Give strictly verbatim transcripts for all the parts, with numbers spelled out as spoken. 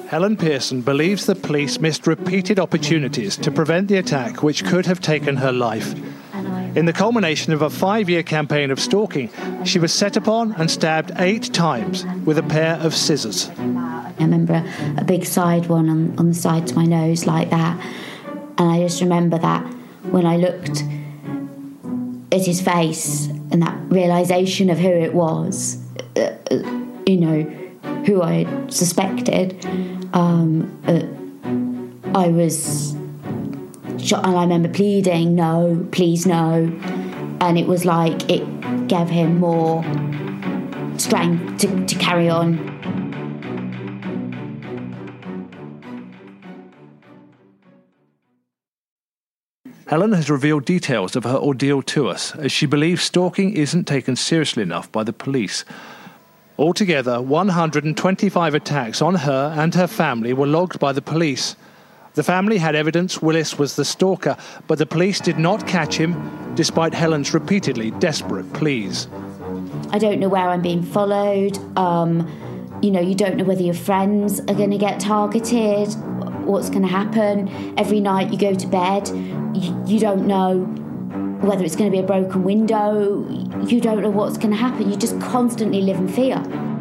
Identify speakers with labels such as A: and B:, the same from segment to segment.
A: Helen Pearson believes the police missed repeated opportunities to prevent the attack which could have taken her life. In the culmination of a five-year campaign of stalking, she was set upon and stabbed eight times with a pair of scissors.
B: I remember a big side one on, on the side to my nose like that. And I just remember that when I looked at his face and that realisation of who it was, uh, you know, who I suspected, um, uh, I was shot, and I remember pleading, no, please no, and it was like it gave him more strength to, to carry on.
A: Helen has revealed details of her ordeal to us, as she believes stalking isn't taken seriously enough by the police. Altogether, one hundred twenty-five attacks on her and her family were logged by the police. The family had evidence Willis was the stalker, but the police did not catch him, despite Helen's repeatedly desperate pleas.
B: I don't know where I'm being followed. Um, you know, you don't know whether your friends are going to get targeted, what's going to happen. Every night you go to bed, you, you don't know whether it's going to be a broken window. You don't know what's going to happen. You just constantly live in fear.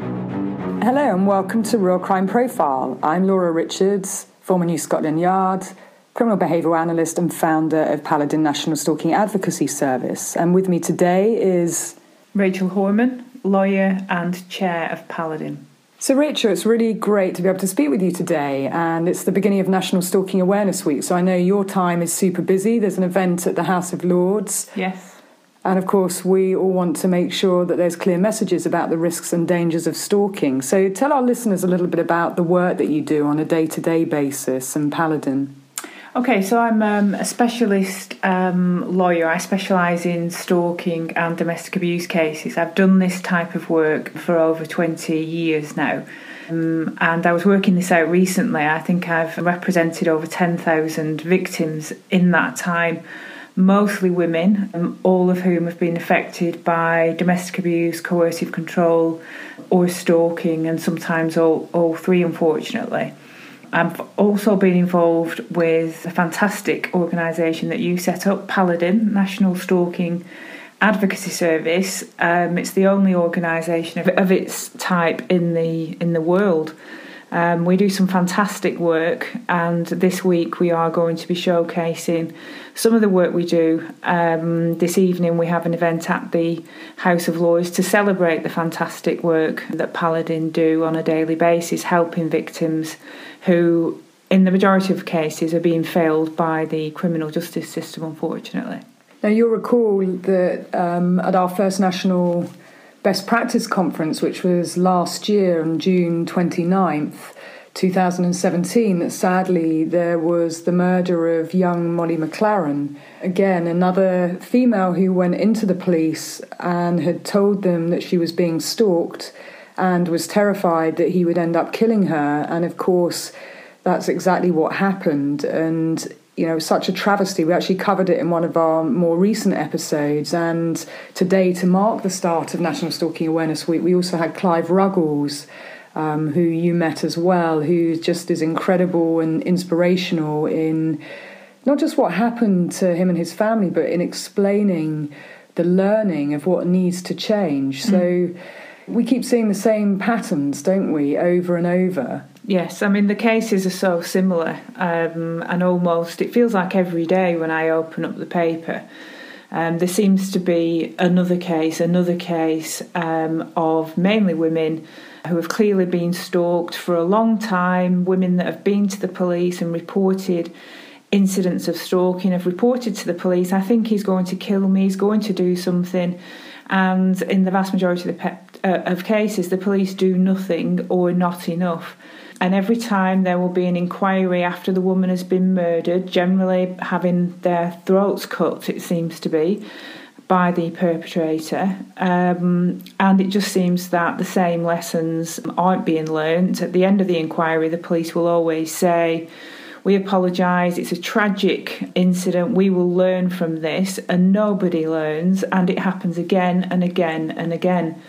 C: Hello and welcome to Real Crime Profile. I'm Laura Richards, former New Scotland Yard, criminal behavioural analyst and founder of Paladin National Stalking Advocacy Service. And with me today is
D: Rachel Horman, lawyer and chair of Paladin.
C: So Rachel, it's really great to be able to speak with you today, and it's the beginning of National Stalking Awareness Week, so I know your time is super busy. There's an event at the House of Lords.
D: Yes.
C: And of course, we all want to make sure that there's clear messages about the risks and dangers of stalking. So tell our listeners a little bit about the work that you do on a day-to-day basis and Paladin.
D: Okay, so I'm um, a specialist um, lawyer. I specialise in stalking and domestic abuse cases. I've done this type of work for over twenty years now. Um, and I was working this out recently. I think I've represented over ten thousand victims in that time, mostly women, um, all of whom have been affected by domestic abuse, coercive control or stalking, and sometimes all, all three, unfortunately. I've also been involved with a fantastic organisation that you set up, Paladin, National Stalking Advocacy Service. Um, it's the only organisation of, of its type in the in the world. Um, we do some fantastic work, and this week we are going to be showcasing some of the work we do. Um, this evening we have an event at the House of Lords to celebrate the fantastic work that Paladin do on a daily basis, helping victims who, in the majority of cases, are being failed by the criminal justice system, unfortunately.
C: Now, you'll recall that um, at our first national Best Practice Conference, which was last year on June twenty-ninth, twenty seventeen, that sadly there was the murder of young Molly McLaren. Again, another female who went into the police and had told them that she was being stalked and was terrified that he would end up killing her. And of course, that's exactly what happened. And you know, such a travesty. We actually covered it in one of our more recent episodes. And today, to mark the start of National Stalking Awareness Week, we also had Clive Ruggles, um, who you met as well, who just is incredible and inspirational in not just what happened to him and his family, but in explaining the learning of what needs to change. Mm. So we keep seeing the same patterns, don't we, over and over?
D: Yes, I mean, the cases are so similar, um, and almost, it feels like every day when I open up the paper, um, there seems to be another case, another case um, of mainly women who have clearly been stalked for a long time, women that have been to the police and reported incidents of stalking, have reported to the police, I think he's going to kill me, he's going to do something, and in the vast majority of, the pe- uh, of cases, the police do nothing or not enough. And every time there will be an inquiry after the woman has been murdered, generally having their throats cut, it seems to be, by the perpetrator. Um, and it just seems that the same lessons aren't being learnt. At the end of the inquiry, the police will always say, "We apologise, it's a tragic incident, we will learn from this," and nobody learns, and it happens again and again and again.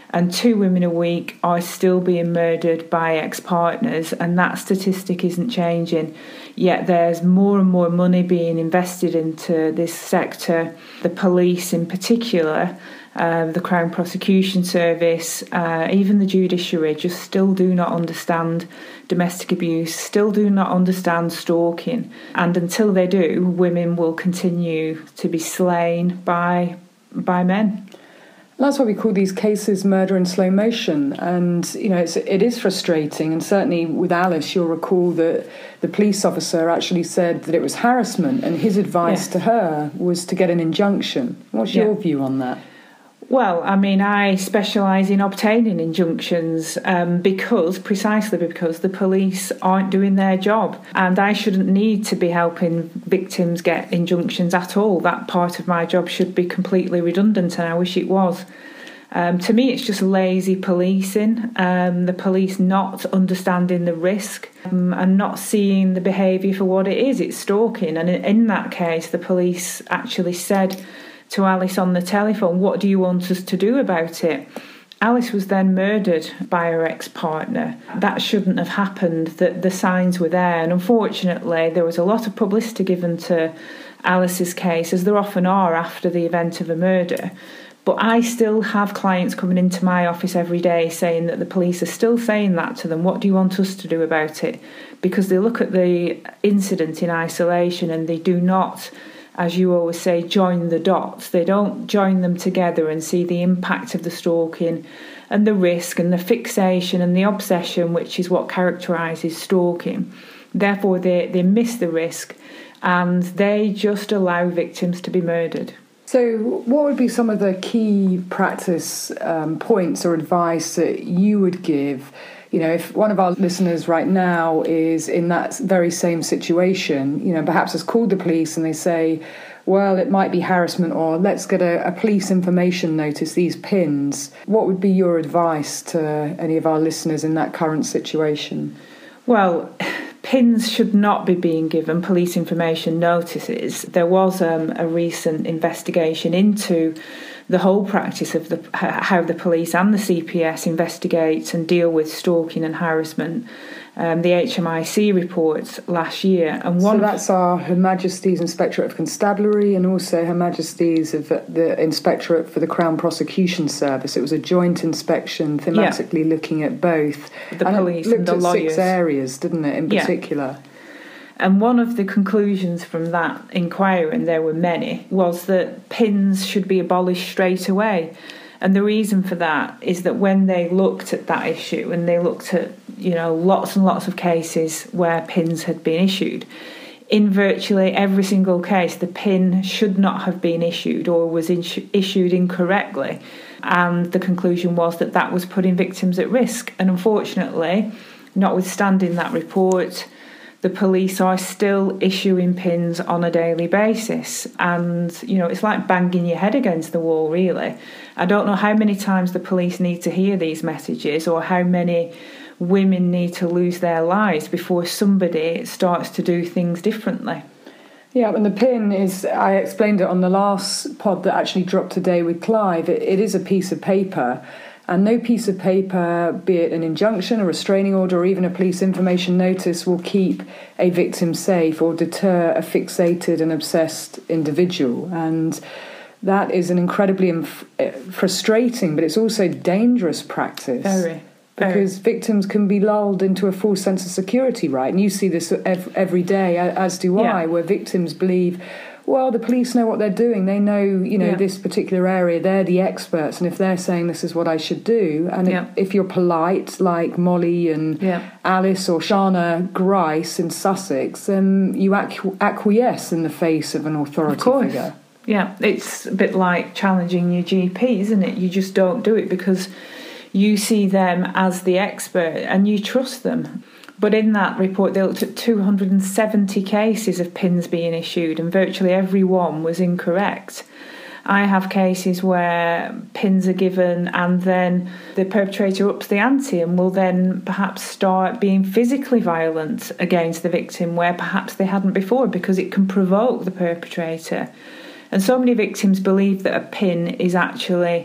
D: and two women a week are still being murdered by ex-partners, and that statistic isn't changing. Yet there's more and more money being invested into this sector. The police in particular, uh, the Crown Prosecution Service, uh, even the judiciary just still do not understand domestic abuse, still do not understand stalking. And until they do, women will continue to be slain by by men.
C: That's why we call these cases murder in slow motion. And, you know, it's, it is frustrating. And certainly with Alice, you'll recall that the police officer actually said that it was harassment, and his advice
D: yes.
C: to her was to get an injunction. What's
D: yeah.
C: your view on that?
D: Well, I mean, I specialise in obtaining injunctions um, because, precisely because the police aren't doing their job. And I shouldn't need to be helping victims get injunctions at all. That part of my job should be completely redundant, and I wish it was. Um, to me, it's just lazy policing, um, the police not understanding the risk um, and not seeing the behaviour for what it is. It's stalking. And in, in that case, the police actually said to Alice on the telephone, "What do you want us to do about it?" Alice was then murdered by her ex-partner. That shouldn't have happened. That the signs were there, and unfortunately there was a lot of publicity given to Alice's case, as there often are after the event of a murder. But I still have clients coming into my office every day saying that the police are still saying that to them. What do you want us to do about it? Because they look at the incident in isolation and they do not, as you always say, join the dots. They don't join them together and see the impact of the stalking and the risk and the fixation and the obsession, which is what characterises stalking. Therefore, they, they miss the risk and they just allow victims to be murdered.
C: So what would be some of the key practice um, points or advice that you would give? You know, if one of our listeners right now is in that very same situation, you know, perhaps has called the police and they say, well, it might be harassment, or let's get a, a police information notice, these pins. What would be your advice to any of our listeners in that current situation?
D: Well, pins should not be being given police information notices. There was um, a recent investigation into the whole practice of the how the police and the C P S investigate and deal with stalking and harassment. Um, the H M I C reports last year, and one
C: so that's our Her Majesty's Inspectorate of Constabulary and also Her Majesty's of the Inspectorate for the Crown Prosecution Service. It was a joint inspection, thematically yeah. looking at both
D: the
C: and
D: police
C: it looked
D: and the
C: at
D: lawyers.
C: Six areas, didn't it? In particular.
D: Yeah. And one of the conclusions from that inquiry, and there were many, was that pins should be abolished straight away. And the reason for that is that when they looked at that issue and they looked at, you know, lots and lots of cases where pins had been issued, in virtually every single case, the pin should not have been issued or was in- issued incorrectly. And the conclusion was that that was putting victims at risk. And unfortunately, notwithstanding that report, the police are still issuing pins on a daily basis. And, you know, it's like banging your head against the wall, really. I don't know how many times the police need to hear these messages or how many women need to lose their lives before somebody starts to do things differently.
C: Yeah, and the pin is, I explained it on the last pod that actually dropped today with Clive, it, it is a piece of paper. And no piece of paper, be it an injunction, a restraining order, or even a police information notice, will keep a victim safe or deter a fixated and obsessed individual. And that is an incredibly inf- frustrating, but it's also dangerous practice.
D: Very.
C: Because victims can be lulled into a false sense of security, right? And you see this every day, as do
D: yeah.
C: I, where victims believe, well, the police know what they're doing. They know, you know,
D: yeah.
C: this particular area. They're the experts. And if they're saying this is what I should do, and
D: yeah.
C: if, if you're polite, like Molly and
D: yeah.
C: Alice or Shana Grice in Sussex, then you acqu- acquiesce in the face of an authority
D: of course.
C: figure.
D: Yeah, it's a bit like challenging your G P, isn't it? You just don't do it because you see them as the expert and you trust them. But in that report, they looked at two hundred seventy cases of pins being issued, and virtually every one was incorrect. I have cases where pins are given and then the perpetrator ups the ante and will then perhaps start being physically violent against the victim where perhaps they hadn't before, because it can provoke the perpetrator. And so many victims believe that a pin is actually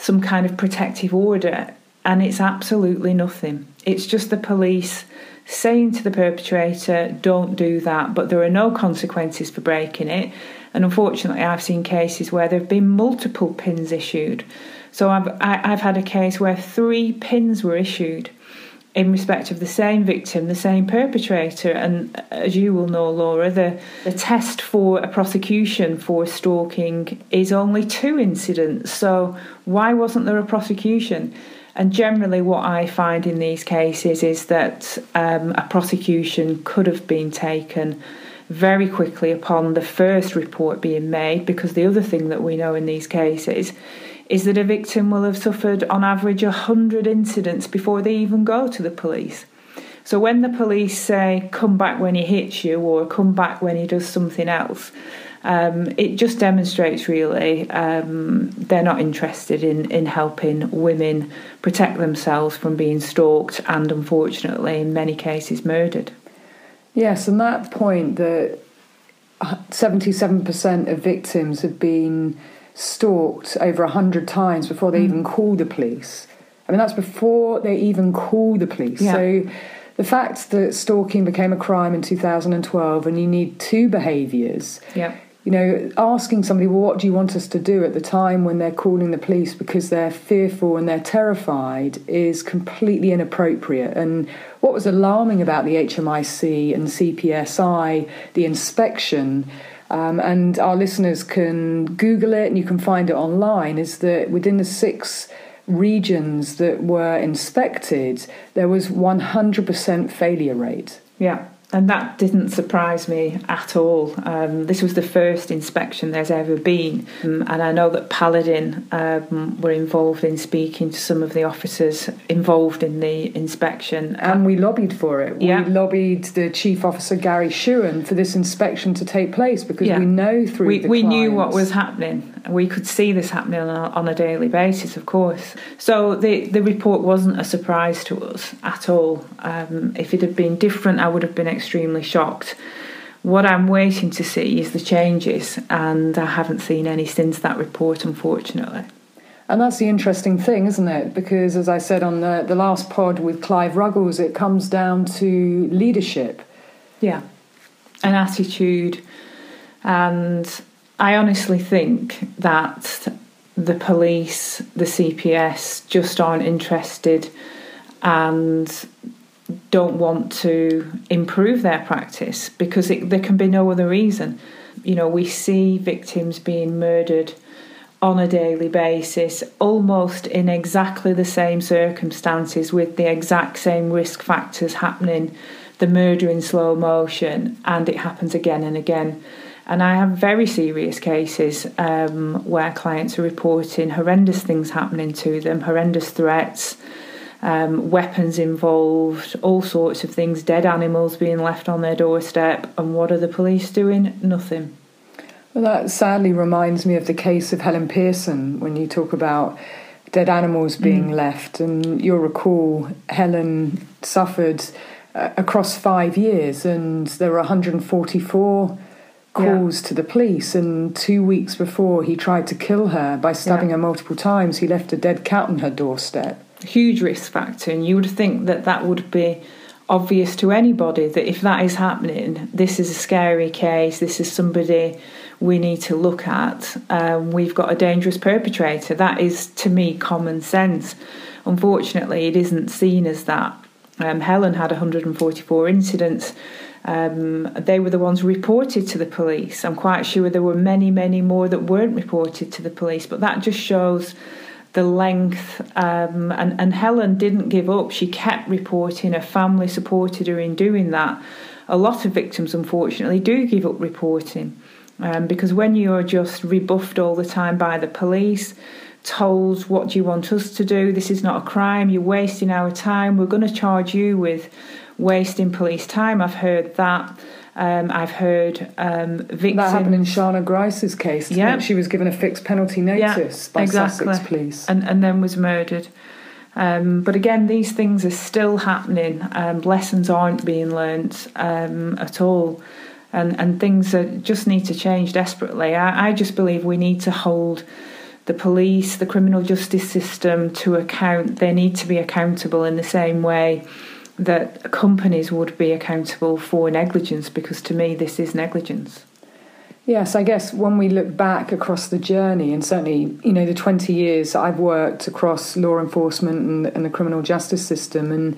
D: some kind of protective order, and it's absolutely nothing. It's just the police saying to the perpetrator, don't do that, but there are no consequences for breaking it. And unfortunately, I've seen cases where there have been multiple pins issued. So I've I, I've had a case where three pins were issued in respect of the same victim, the same perpetrator. And as you will know, Laura, the, the test for a prosecution for stalking is only two incidents. So why wasn't there a prosecution? And generally what I find in these cases is that um, a prosecution could have been taken very quickly upon the first report being made, because the other thing that we know in these cases is that a victim will have suffered on average one hundred incidents before they even go to the police. So when the police say, come back when he hits you, or come back when he does something else, um, it just demonstrates really um, they're not interested in, in helping women protect themselves from being stalked and, unfortunately, in many cases, murdered.
C: Yes, and that point that seventy-seven percent of victims have been stalked over one hundred times before they mm. even call the police. I mean, that's before they even call the police. Yeah. So the fact that stalking became a crime in two thousand twelve and you need two behaviours,
D: yeah.
C: you know, asking somebody, well, what do you want us to do at the time when they're calling the police because they're fearful and they're terrified is completely inappropriate. And what was alarming about the H M I C and C P S I, the inspection, um, and our listeners can Google it and you can find it online, is that within the six regions that were inspected, there was one hundred percent failure rate.
D: Yeah. And that didn't surprise me at all. Um, this was the first inspection there's ever been. Um, and I know that Paladin um, were involved in speaking to some of the officers involved in the inspection.
C: And we lobbied for it.
D: Yeah.
C: We lobbied the Chief Officer, Gary Shewan, for this inspection to take place because yeah. we know through
D: we,
C: the
D: We
C: clients.
D: knew what was happening. We could see this happening on a, on a daily basis, of course. So the, the report wasn't a surprise to us at all. Um, if it had been different, I would have been extremely shocked. What I'm waiting to see is the changes, and I haven't seen any since that report, unfortunately.
C: And that's the interesting thing, isn't it? Because, as I said on the, the last pod with Clive Ruggles, it comes down to leadership.
D: Yeah, an attitude. And I honestly think that the police, the C P S, just aren't interested and don't want to improve their practice, because it, there can be no other reason. You know, we see victims being murdered on a daily basis, almost in exactly the same circumstances, with the exact same risk factors happening, the murder in slow motion, and it happens again and again. And I have very serious cases um, where clients are reporting horrendous things happening to them, horrendous threats, Um, weapons involved, all sorts of things, dead animals being left on their doorstep. And what are the police doing? Nothing.
C: Well, that sadly reminds me of the case of Helen Pearson, when you talk about dead animals being mm. left. And you'll recall Helen suffered uh, across five years and there were one hundred forty-four calls yeah. to the police. And two weeks before he tried to kill her by stabbing yeah. her multiple times, he left a dead cat on her doorstep.
D: Huge risk factor, and you would think that that would be obvious to anybody, that if that is happening, this is a scary case, this is somebody we need to look at, um, we've got a dangerous perpetrator. That is, to me, common sense. Unfortunately, it isn't seen as that. Um, Helen had one hundred forty-four incidents. Um, they were the ones reported to the police. I'm quite sure there were many, many more that weren't reported to the police, but that just shows the length, um, and, and Helen didn't give up. She kept reporting. Her family supported her in doing that. A lot of victims, unfortunately, do give up reporting, um, because when you're just rebuffed all the time by the police, told, what do you want us to do? This is not a crime. You're wasting our time. We're going to charge you with wasting police time. I've heard that. Um, I've heard um, victims...
C: That happened in Shana Grice's case.
D: Yeah.
C: She was given a fixed penalty notice
D: yeah,
C: by
D: exactly.
C: Sussex Police.
D: And, and then was murdered. Um, but again, these things are still happening. Um, lessons aren't being learnt um, at all. And, and things are, just need to change desperately. I, I just believe we need to hold the police, the criminal justice system to account. They need to be accountable in the same way that companies would be accountable for negligence, because to me this is negligence.
C: Yes, I guess when we look back across the journey, and certainly, you know, the twenty years I've worked across law enforcement and, and the criminal justice system, and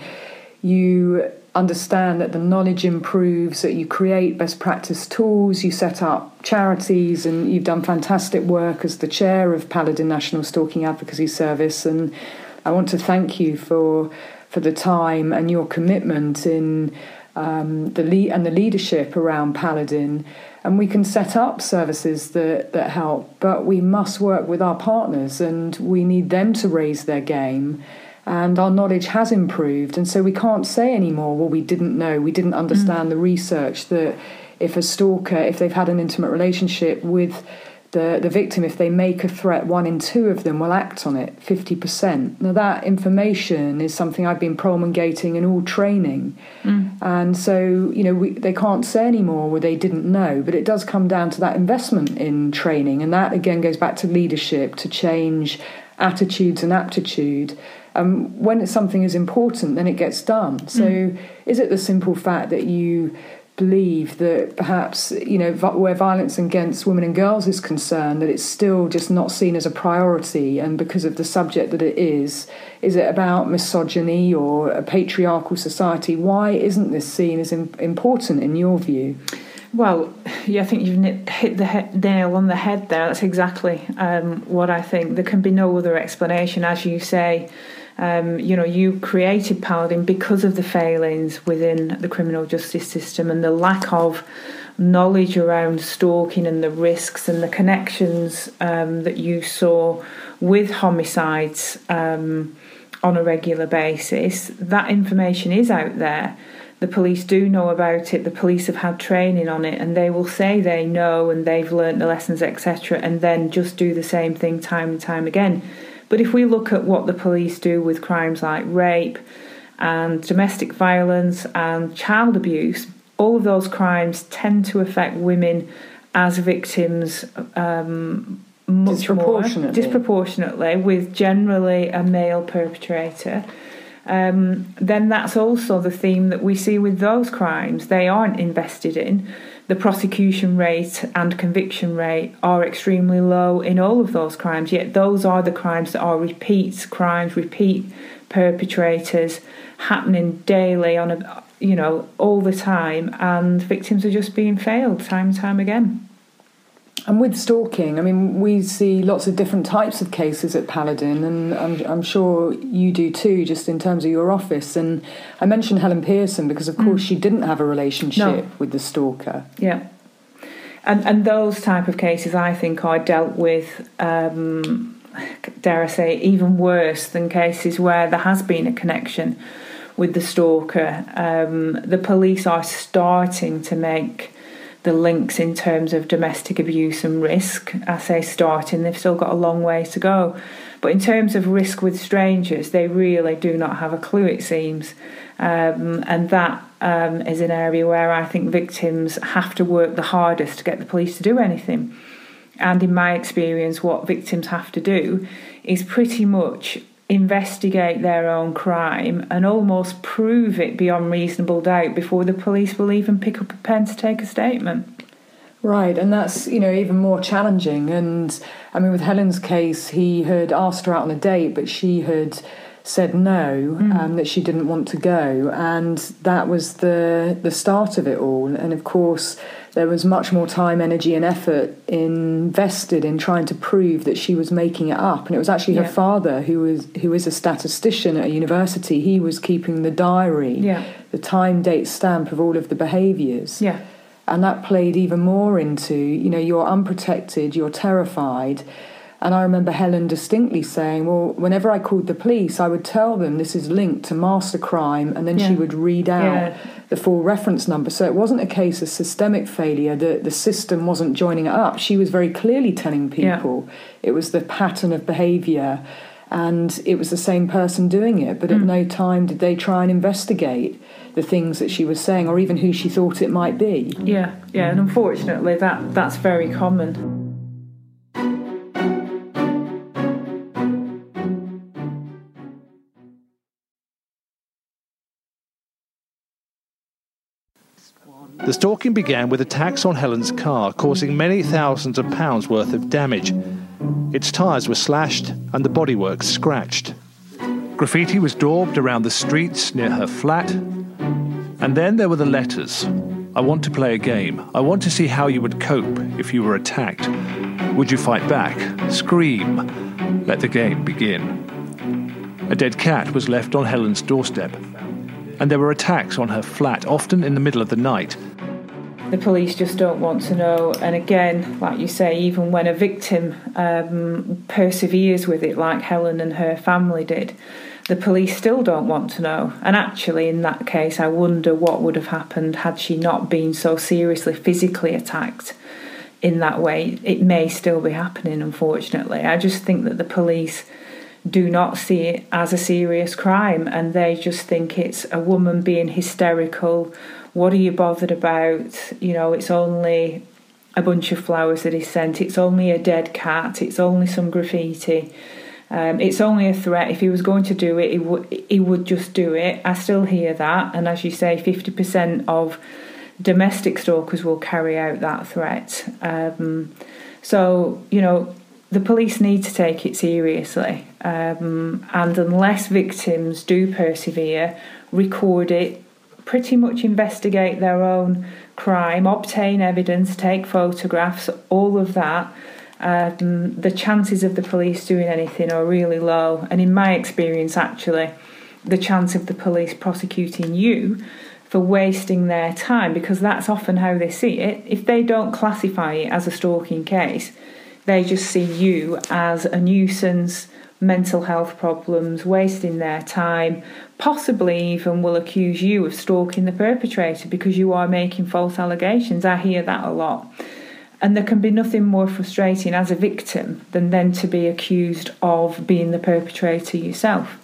C: you understand that the knowledge improves, that you create best practice tools, you set up charities, and you've done fantastic work as the chair of Paladin National Stalking Advocacy Service. And I want to thank you for for the time and your commitment in um, the lead and the leadership around Paladin. And we can set up services that, that help, but we must work with our partners, and we need them to raise their game. And our knowledge has improved, and so we can't say anymore, well, we didn't know, we didn't understand mm. the research that if a stalker, if they've had an intimate relationship with the, the victim, if they make a threat, one in two of them will act on it, fifty percent. Now, that information is something I've been promulgating in all training. Mm. And so, you know, we, they can't say anymore where they didn't know, but it does come down to that investment in training. And that, again, goes back to leadership, to change attitudes and aptitude. Um, when something is important, then it gets done. So mm. is it the simple fact that you believe that perhaps, you know, where violence against women and girls is concerned, that it's still just not seen as a priority, and because of the subject that it is, is it about misogyny or a patriarchal society? Why isn't this seen as important in your view?
D: Well, yeah, I think you've hit the he- nail on the head there. That's exactly um, what I think. There can be no other explanation, as you say. Um, you know, you created Paladin because of the failings within the criminal justice system and the lack of knowledge around stalking and the risks and the connections um, that you saw with homicides um, on a regular basis. That information is out there. The police do know about it. The police have had training on it, and they will say they know and they've learnt the lessons, et cetera, and then just do the same thing time and time again. But if we look at what the police do with crimes like rape and domestic violence and child abuse, all of those crimes tend to affect women as victims um, much
C: disproportionately.
D: more disproportionately, with generally a male perpetrator. Um, then that's also the theme that we see with those crimes. They aren't invested in. The prosecution rate and conviction rate are extremely low in all of those crimes, yet those are the crimes that are repeat crimes, repeat perpetrators happening daily on a, you know, all the time, and victims are just being failed time and time again.
C: And with stalking, I mean, we see lots of different types of cases at Paladin, and I'm, I'm sure you do too, just in terms of your office. And I mentioned Helen Pearson because, of course, mm. she didn't have a relationship no. with the stalker.
D: Yeah. And and those type of cases, I think, are dealt with, um, dare I say, even worse than cases where there has been a connection with the stalker. Um, the police are starting to make the links in terms of domestic abuse and risk. I say starting, they've still got a long way to go. But in terms of risk with strangers, they really do not have a clue, it seems. Um, and that um, is an area where I think victims have to work the hardest to get the police to do anything. And in my experience, what victims have to do is pretty much investigate their own crime and almost prove it beyond reasonable doubt before the police will even pick up a pen to take a statement.
C: Right, and that's, you know, even more challenging. And I mean, with Helen's case, he had asked her out on a date, but she had said no, mm. um, that she didn't want to go, and that was the the start of it all. And of course, there was much more time, energy and effort invested in trying to prove that she was making it up. And it was actually yeah. her father, who was who is a statistician at a university. He was keeping the diary,
D: yeah.
C: the time, date, stamp of all of the behaviours.
D: Yeah.
C: And that played even more into, you know, you're unprotected, you're terrified. And I remember Helen distinctly saying, well, whenever I called the police, I would tell them this is linked to master crime, and then yeah. she would read out yeah. the full reference number. So it wasn't a case of systemic failure, the, the system wasn't joining it up. She was very clearly telling people yeah. it was the pattern of behaviour, and it was the same person doing it. But mm. at no time did they try and investigate the things that she was saying, or even who she thought it might be.
D: Yeah, yeah, and unfortunately that that's very common.
A: The stalking began with attacks on Helen's car, causing many thousands of pounds worth of damage. Its tyres were slashed and the bodywork scratched. Graffiti was daubed around the streets near her flat. And then there were the letters. I want to play a game. I want to see how you would cope if you were attacked. Would you fight back? Scream. Let the game begin. A dead cat was left on Helen's doorstep. And there were attacks on her flat, often in the middle of the night.
D: The police just don't want to know. And again, like you say, even when a victim um, perseveres with it, like Helen and her family did, the police still don't want to know. And actually, in that case, I wonder what would have happened had she not been so seriously physically attacked in that way. It may still be happening, unfortunately. I just think that the police do not see it as a serious crime, and they just think it's a woman being hysterical. What are you bothered about? You know, it's only a bunch of flowers that he sent. It's only a dead cat. It's only some graffiti. Um, it's only a threat. If he was going to do it, he would he would just do it. I still hear that. And as you say, fifty percent of domestic stalkers will carry out that threat. Um, so, you know, the police need to take it seriously. Um, and unless victims do persevere, record it, pretty much investigate their own crime, obtain evidence, take photographs, all of that, um, the chances of the police doing anything are really low. And in my experience, actually, the chance of the police prosecuting you for wasting their time, because that's often how they see it, if they don't classify it as a stalking case, they just see you as a nuisance, mental health problems, wasting their time, possibly even will accuse you of stalking the perpetrator because you are making false allegations. I hear that a lot. And there can be nothing more frustrating as a victim than then to be accused of being the perpetrator yourself.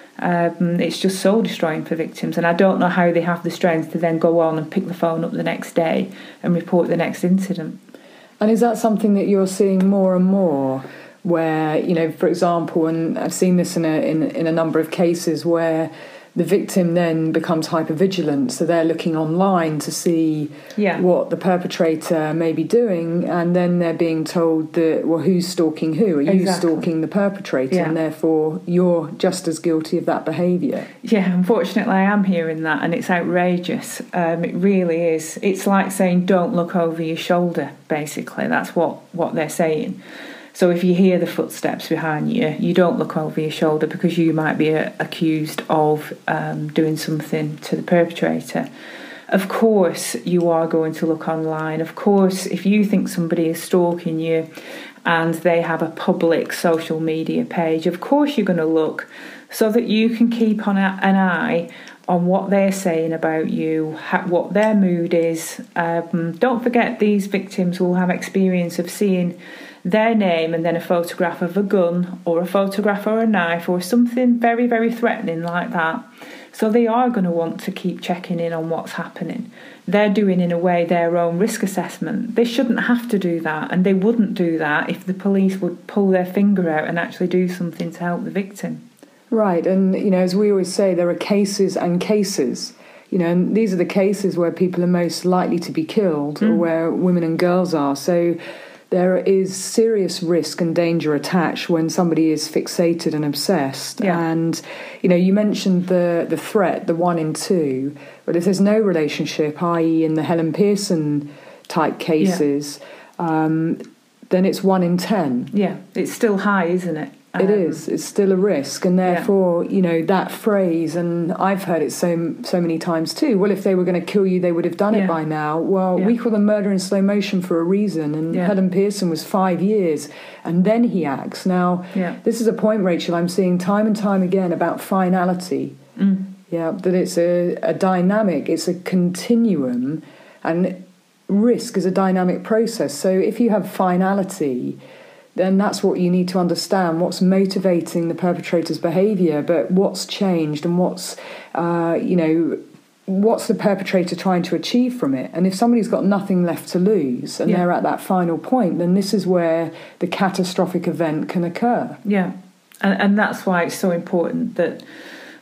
D: Um, it's just soul destroying for victims, and I don't know how they have the strength to then go on and pick the phone up the next day and report the next incident.
C: And is that something that you're seeing more and more, where, you know, for example, and I've seen this in a in, in a number of cases where the victim then becomes hypervigilant, so they're looking online to see yeah. what the perpetrator may be doing, and then they're being told that, well, who's stalking who? Are you exactly. stalking the perpetrator, yeah. and therefore you're just as guilty of that behaviour? Yeah,
D: unfortunately I am hearing that, and it's outrageous. Um, it really is. It's like saying don't look over your shoulder, basically. That's what, what they're saying. So if you hear the footsteps behind you, you don't look over your shoulder because you might be uh, accused of um, doing something to the perpetrator. Of course, you are going to look online. Of course, if you think somebody is stalking you and they have a public social media page, of course you're going to look so that you can keep on a, an eye on what they're saying about you, ha- what their mood is. Um, don't forget, these victims will have experience of seeing their name and then a photograph of a gun or a photograph or a knife or something very, very threatening like that. So they are going to want to keep checking in on what's happening. They're doing, in a way, their own risk assessment. They shouldn't have to do that, and they wouldn't do that if the police would pull their finger out and actually do something to help the victim.
C: Right, and, you know, as we always say, there are cases and cases. You know, and these are the cases where people are most likely to be killed mm. or where women and girls are. So there is serious risk and danger attached when somebody is fixated and obsessed. Yeah. And, you know, you mentioned the, the threat, the one in two, but if there's no relationship, that is in the Helen Pearson type cases, yeah. um, then it's one in ten.
D: Yeah, it's still high, isn't it?
C: It is. It's still a risk, and therefore, yeah. you know, that phrase, and I've heard it so so many times too. Well, if they were going to kill you, they would have done yeah. it by now. Well, yeah. we call them murder in slow motion for a reason, and yeah. Helen Pearson was five years, and then he acts. Now, yeah. this is a point, Rachel, I'm seeing time and time again about finality. Mm. Yeah, that it's a, a dynamic, it's a continuum, and risk is a dynamic process. So if you have finality, then that's what you need to understand, what's motivating the perpetrator's behaviour, but what's changed and what's, uh, you know, what's the perpetrator trying to achieve from it. And if somebody's got nothing left to lose and yeah. they're at that final point, then this is where the catastrophic event can occur.
D: Yeah, and, and that's why it's so important that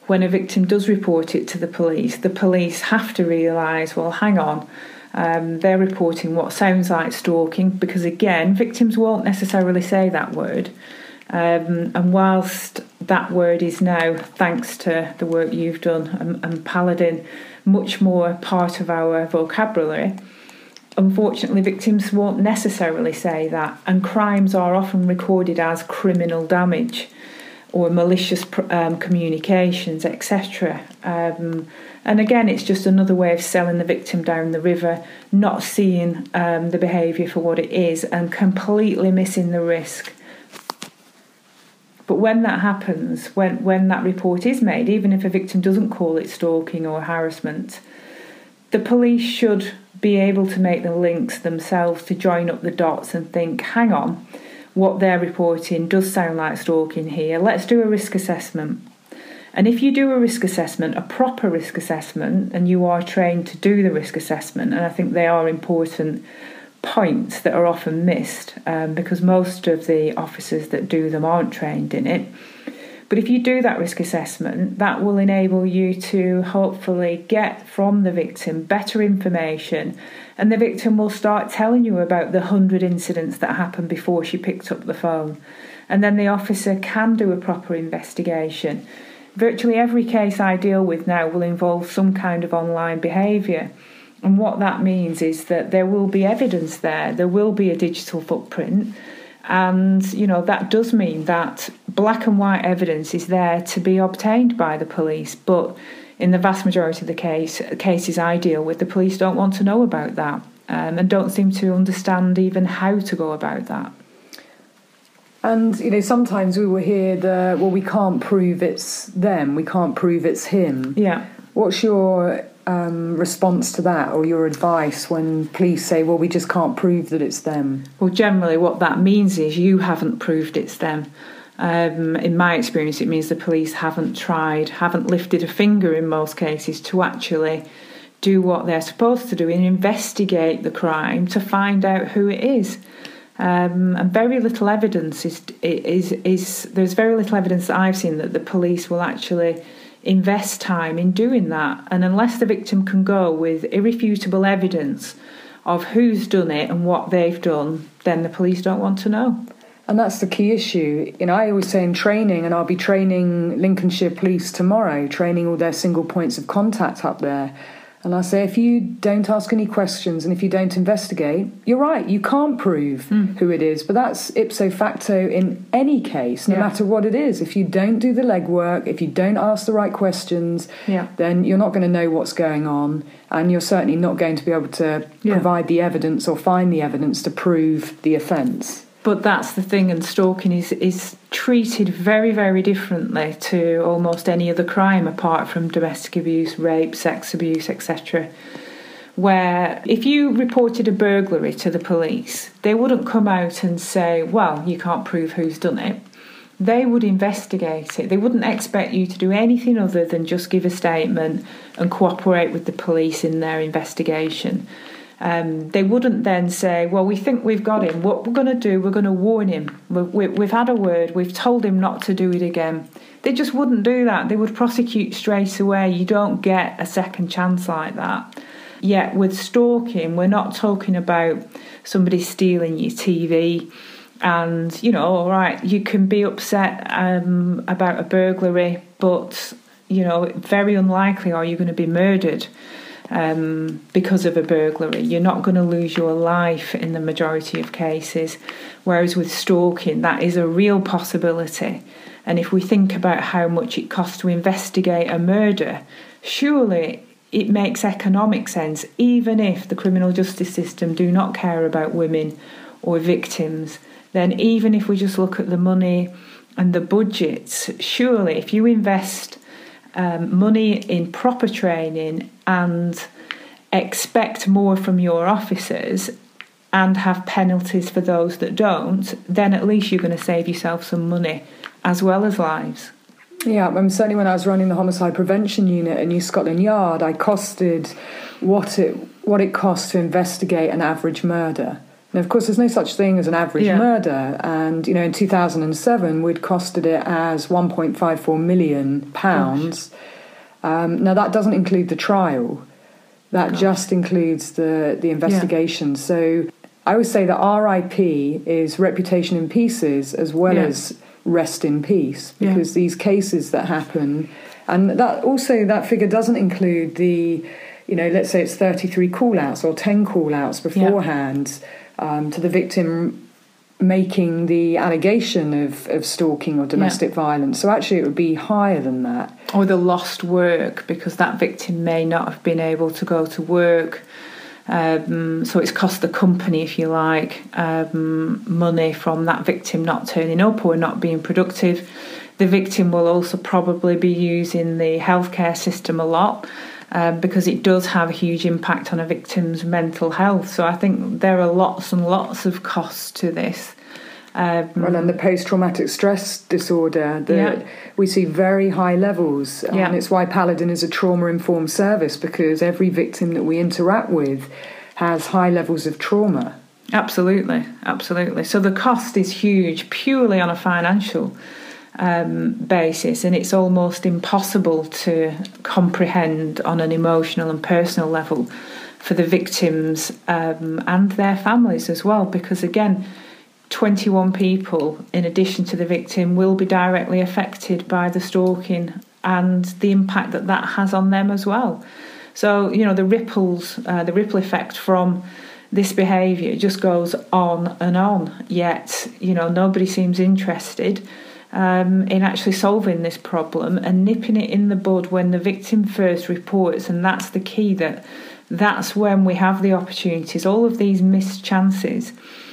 D: when a victim does report it to the police, the police have to realise, well, hang on, um, they're reporting what sounds like stalking, because again, victims won't necessarily say that word. Um, and whilst that word is now, thanks to the work you've done and, and Paladin, much more part of our vocabulary, unfortunately victims won't necessarily say that, and crimes are often recorded as criminal damage or malicious um, communications, et cetera. Um, and again, it's just another way of selling the victim down the river, not seeing um, the behaviour for what it is and completely missing the risk. But when that happens, when, when that report is made, even if a victim doesn't call it stalking or harassment, the police should be able to make the links themselves to join up the dots and think, hang on, what they're reporting does sound like stalking here. Let's do a risk assessment. And if you do a risk assessment, a proper risk assessment, and you are trained to do the risk assessment, and I think they are important points that are often missed um, because most of the officers that do them aren't trained in it. But if you do that risk assessment, that will enable you to hopefully get from the victim better information, and the victim will start telling you about the hundred incidents that happened before she picked up the phone. And then the officer can do a proper investigation. Virtually every case I deal with now will involve some kind of online behaviour. And what that means is that there will be evidence there, there will be a digital footprint, and, you know, that does mean that black and white evidence is there to be obtained by the police. But in the vast majority of the case, cases I deal with, the police don't want to know about that um, and don't seem to understand even how to go about that.
C: And, you know, sometimes we will hear the, well, we can't prove it's them, we can't prove it's him.
D: Yeah.
C: What's your um, response to that, or your advice when police say, well, we just can't prove that it's them?
D: Well, generally what that means is you haven't proved it's them. Um, in my experience, it means the police haven't tried, haven't lifted a finger in most cases to actually do what they're supposed to do and investigate the crime to find out who it is. Um, and very little evidence is, is, is, there's very little evidence that I've seen that the police will actually invest time in doing that. And unless the victim can go with irrefutable evidence of who's done it and what they've done, then the police don't want to know.
C: And that's the key issue. You know, I always say in training, and I'll be training Lincolnshire Police tomorrow, training all their single points of contact up there. And I say, if you don't ask any questions and if you don't investigate, you're right, you can't prove mm. who it is. But that's ipso facto in any case, no yeah. matter what it is. If you don't do the legwork, if you don't ask the right questions, yeah. then you're not going to know what's going on. And you're certainly not going to be able to yeah. provide the evidence or find the evidence to prove the offence.
D: But that's the thing, and stalking is, is treated very, very differently to almost any other crime apart from domestic abuse, rape, sex abuse, et cetera. Where if you reported a burglary to the police, they wouldn't come out and say, well, you can't prove who's done it. They would investigate it. They wouldn't expect you to do anything other than just give a statement and cooperate with the police in their investigation. Um, they wouldn't then say, well, we think we've got him. What we're going to do, we're going to warn him. We've, we've had a word. We've told him not to do it again. They just wouldn't do that. They would prosecute straight away. You don't get a second chance like that. Yet with stalking, we're not talking about somebody stealing your T V. And, you know, all right, you can be upset um, about a burglary, but, you know, very unlikely are you going to be murdered. Um, because of a burglary. You're not going to lose your life in the majority of cases, whereas with stalking that is a real possibility. And if we think about how much it costs to investigate a murder, surely it makes economic sense, even if the criminal justice system do not care about women or victims. Then even if we just look at the money and the budgets, surely if you invest Um, money in proper training and expect more from your officers and have penalties for those that don't, then at least you're going to save yourself some money as well as lives.
C: Yeah, I mean, certainly when I was running the homicide prevention unit at New Scotland Yard, I costed what it what it costs to investigate an average murder. Now, of course, there's no such thing as an average
D: Yeah.
C: murder. And, you know, in two thousand seven, we'd costed it as one point five four million pounds. Um, now, that doesn't include the trial. That
D: Gosh.
C: just includes the, the investigation. So I always say that R I P is reputation in pieces as well
D: Yeah.
C: as rest in peace,
D: Yeah.
C: because these cases that happen, and that also that figure doesn't include the, you know, let's say it's thirty-three call-outs or ten call-outs beforehand um, to the victim making the allegation of, of stalking or domestic
D: Yeah.
C: violence. So actually it would be higher than that.
D: Or the lost work, because that victim may not have been able to go to work. Um, so it's cost the company, if you like, um, money from that victim not turning up or not being productive. The victim will also probably be using the healthcare system a lot, um, because it does have a huge impact on a victim's mental health. So I think there are lots and lots of costs to this. Um,
C: Well, and the post-traumatic stress disorder, that
D: Yeah.
C: we see very high levels.
D: Yeah.
C: And it's why Paladin is a trauma-informed service, because every victim that we interact with has high levels of trauma.
D: Absolutely, absolutely. So the cost is huge, purely on a financial um, basis, and it's almost impossible to comprehend on an emotional and personal level for the victims um, and their families as well, because again, twenty-one people, in addition to the victim, will be directly affected by the stalking and the impact that that has on them as well. So, you know, the ripples, uh, the ripple effect from this behaviour just goes on and on. Yet, you know, nobody seems interested um, in actually solving this problem and nipping it in the bud when the victim first reports. And that's the key, that that's when we have the opportunities, all of these missed chances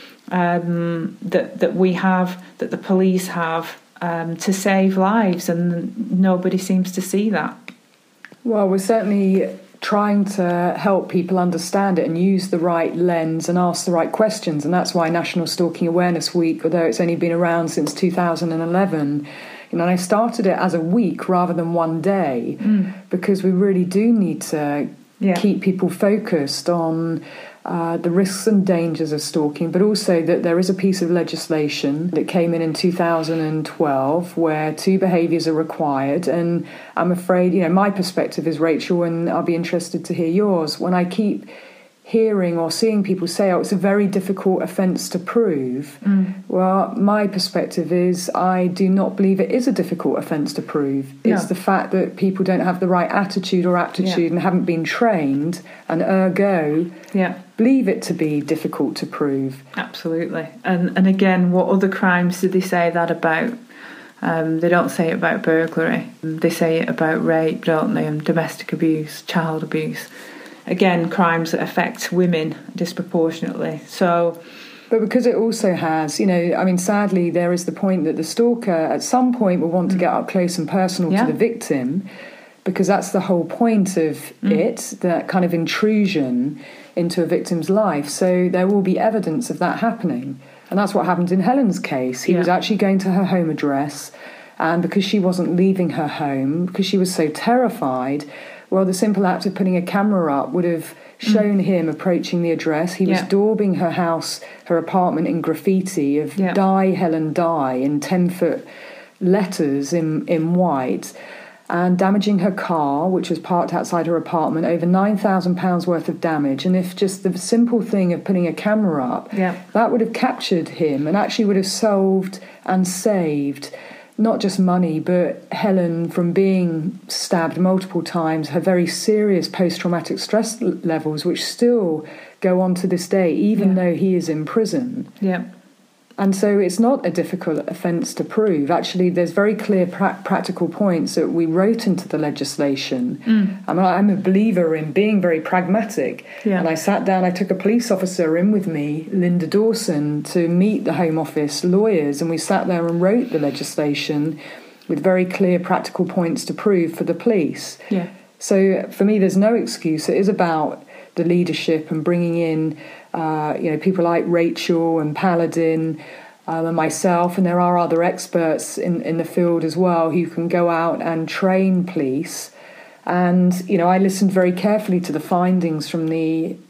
D: um, that, that we have, that the police have, um, to save lives, and nobody seems to see that.
C: Well, we're certainly trying to help people understand it and use the right lens and ask the right questions. And that's why National Stalking Awareness Week, although it's only been around since two thousand eleven, you know, and I started it as a week rather than one day, mm. because we really do need to yeah. keep people focused on uh, the risks and dangers of stalking, but also that there is a piece of legislation that came in in two thousand twelve where two behaviours are required. And I'm afraid, you know, my perspective is, Rachel, and I'll be interested to hear yours, when I keep hearing or seeing people say, oh, it's a very difficult offence to prove. Mm. Well, my perspective is I do not believe it is a difficult offence to prove. It's no. the fact that people don't have the right attitude or aptitude yeah. and haven't been trained, and ergo yeah. believe it to be difficult to prove.
D: Absolutely. And and again, what other crimes do they say that about? Um, they don't say it about burglary. They say it about rape, don't they? And domestic abuse, child abuse. Again, crimes that affect women disproportionately. So,
C: but because it also has, you know, I mean, sadly, there is the point that the stalker at some point will want mm. to get up close and personal yeah. to the victim, because that's the whole point of mm. it, that kind of intrusion into a victim's life. So there will be evidence of that happening. And that's what happened in Helen's case. He yeah. was actually going to her home address, and because she wasn't leaving her home, because she was so terrified, well, the simple act of putting a camera up would have shown mm. him approaching the address. He yeah. was daubing her house, her apartment, in graffiti of yeah. Die, Helen, Die in ten-foot letters in, in white, and damaging her car, which was parked outside her apartment, over nine thousand pounds worth of damage. And if just the simple thing of putting a camera up, yeah. that would have captured him and actually would have solved and saved not just money, but Helen from being stabbed multiple times, her very serious post-traumatic stress l- levels, which still go on to this day, even yeah. though he is in prison.
D: Yeah.
C: And so it's not a difficult offence to prove. Actually, there's very clear pra- practical points that we wrote into the legislation. Mm. I mean, I'm a believer in being very pragmatic. Yeah. And I sat down, I took a police officer in with me, Linda Dawson, to meet the Home Office lawyers, and we sat there and wrote the legislation with very clear practical points to prove for the police.
D: Yeah.
C: So for me, there's no excuse. It is about the leadership and bringing in Uh, you know, people like Rachel and Paladin um, and myself, and there are other experts in, in the field as well who can go out and train police. And, you know, I listened very carefully to the findings from the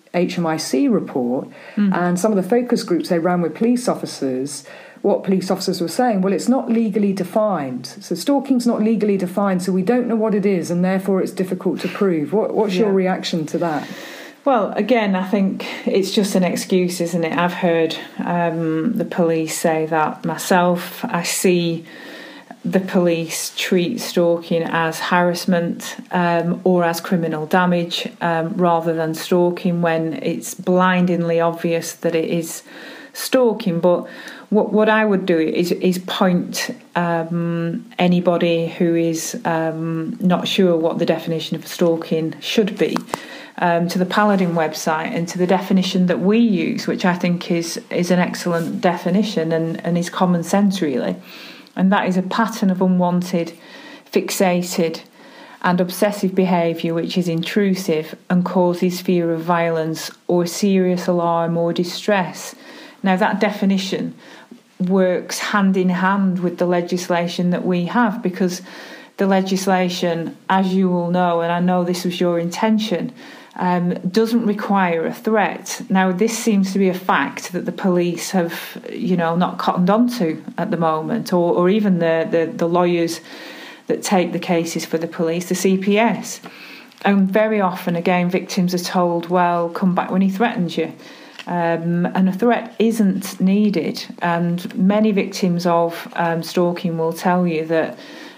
C: H M I C report mm. and some of the focus groups they ran with police officers, what police officers were saying, well, it's not legally defined. So stalking's not legally defined, so we don't know what it is, and therefore it's difficult to prove. What, what's yeah. your reaction to that?
D: Well, again, I think it's just an excuse, isn't it? I've heard um, the police say that myself. I see the police treat stalking as harassment um, or as criminal damage um, rather than stalking, when it's blindingly obvious that it is stalking. But what what I would do is is point um, anybody who is um, not sure what the definition of stalking should be um, to the Paladin website and to the definition that we use, which I think is is an excellent definition and, and is common sense, really. And that is a pattern of unwanted, fixated and obsessive behaviour which is intrusive and causes fear of violence or serious alarm or distress. Now, that definition works hand in hand with the legislation that we have, because the legislation, as you will know, and I know this was your intention, um, doesn't require a threat. Now, this seems to be a fact that the police have, you know, not cottoned onto at the moment, or, or even the, the, the lawyers that take the cases for the police, the C P S. And very often, again, victims are told, well, come back when he threatens you. Um, and a threat isn't needed. And many victims of um, stalking will tell you that,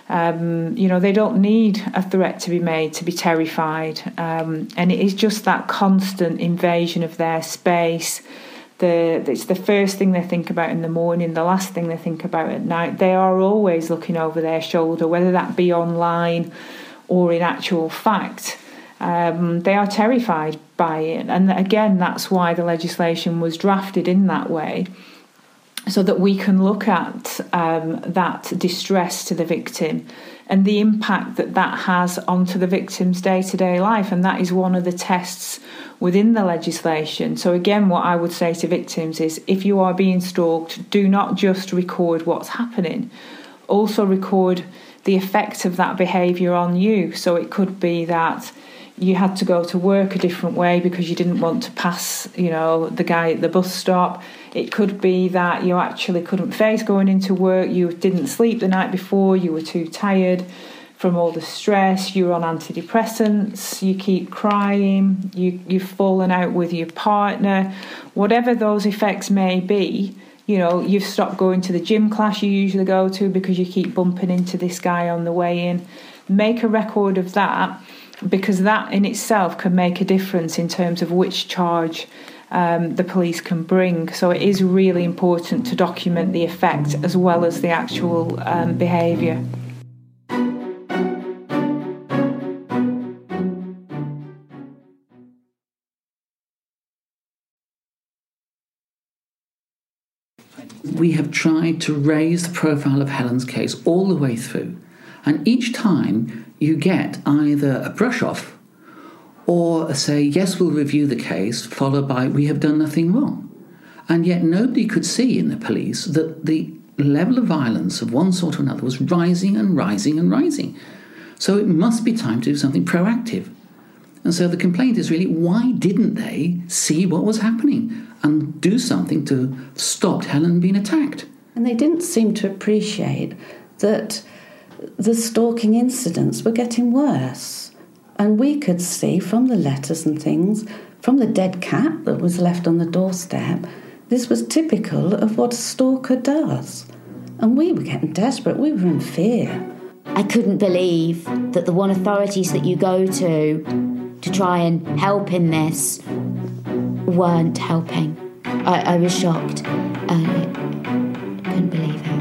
D: um, you know, they don't need a threat to be made to be terrified. Um, and it is just that constant invasion of their space. The, it's the first thing they think about in the morning, the last thing they think about at night. They are always looking over their shoulder, whether that be online or in actual fact. Um, they are terrified by it. And again, that's why the legislation was drafted in that way, so that we can look at um, that distress to the victim and the impact that that has onto the victim's day-to-day life. And that is one of the tests within the legislation. So again, what I would say to victims is, if you are being stalked, do not just record what's happening. Also record the effect of that behaviour on you. So it could be that you had to go to work a different way because you didn't want to pass, you know, the guy at the bus stop. It could be that you actually couldn't face going into work. You didn't sleep the night before. You were too tired from all the stress. You're on antidepressants. You keep crying. You, you've fallen out with your partner. Whatever those effects may be, you know, you've stopped going to the gym class you usually go to because you keep bumping into this guy on the way in. Make a record of that, because that in itself can make a difference in terms of which charge um, the police can bring. So it is really important to document the effect as well as the actual um, behaviour.
E: We have tried to raise the profile of Helen's case all the way through, and each time you get either a brush off or a say, yes, we'll review the case, followed by, we have done nothing wrong. And yet nobody could see in the police that the level of violence of one sort or another was rising and rising and rising. So it must be time to do something proactive. And so the complaint is really, why didn't they see what was happening and do something to stop Helen being attacked?
F: And they didn't seem to appreciate that the stalking incidents were getting worse. And we could see from the letters and things, from the dead cat that was left on the doorstep, this was typical of what a stalker does. And we were getting desperate. We were in fear.
B: I couldn't believe that the one authorities that you go to to try and help in this weren't helping. I, I was shocked. I couldn't believe it.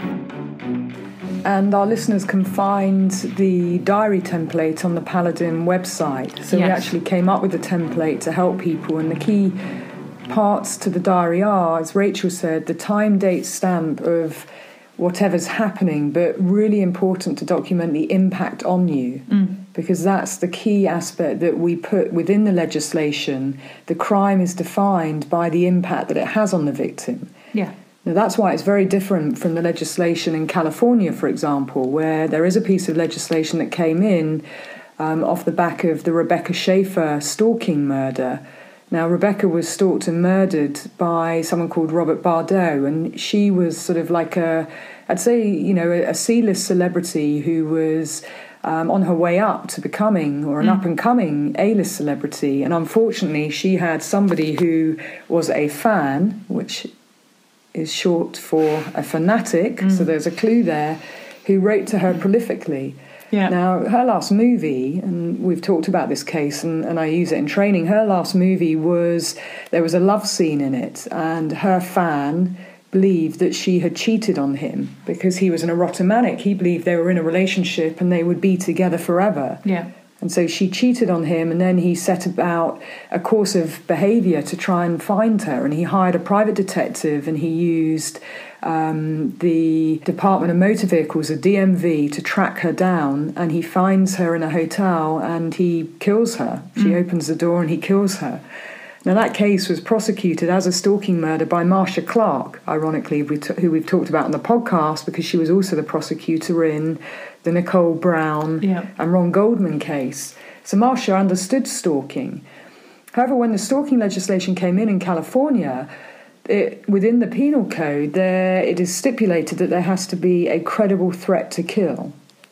C: And our listeners can find the diary template on the Paladin website. So yes. We actually came up with a template to help people. And the key parts to the diary are, as Rachel said, the time, date, stamp of whatever's happening, but really important to document the impact on you. Mm. Because that's the key aspect that we put within the legislation. The crime is defined by the impact that it has on the victim.
D: Yeah.
C: Now, that's why it's very different from the legislation in California, for example, where there is a piece of legislation that came in um, off the back of the Rebecca Schaefer stalking murder, Now, Rebecca was stalked and murdered by someone called Robert Bardot, and she was sort of like a, I'd say, you know, a C-list celebrity who was um, on her way up to becoming, or an mm. up-and-coming A-list celebrity. And unfortunately, she had somebody who was a fan, which is short for a fanatic, mm. so there's a clue there, who wrote to her prolifically.
D: Yeah.
C: Now, her last movie, and we've talked about this case, and, and I use it in training, her last movie was, there was a love scene in it, and her fan believed that she had cheated on him because he was an erotomanic. He believed they were in a relationship and they would be together forever.
D: Yeah.
C: And so she cheated on him, and then he set about a course of behaviour to try and find her. And he hired a private detective, and he used um, the Department of Motor Vehicles, a D M V, to track her down. And he finds her in a hotel, and he kills her. She mm. opens the door, and he kills her. Now, that case was prosecuted as a stalking murder by Marcia Clark, ironically, who we've talked about on the podcast, because she was also the prosecutor in the Nicole Brown
D: yeah.
C: and Ron Goldman case. So Marcia understood stalking. However, when the stalking legislation came in in California, it, within the penal code, there it is stipulated that there has to be a credible threat to kill.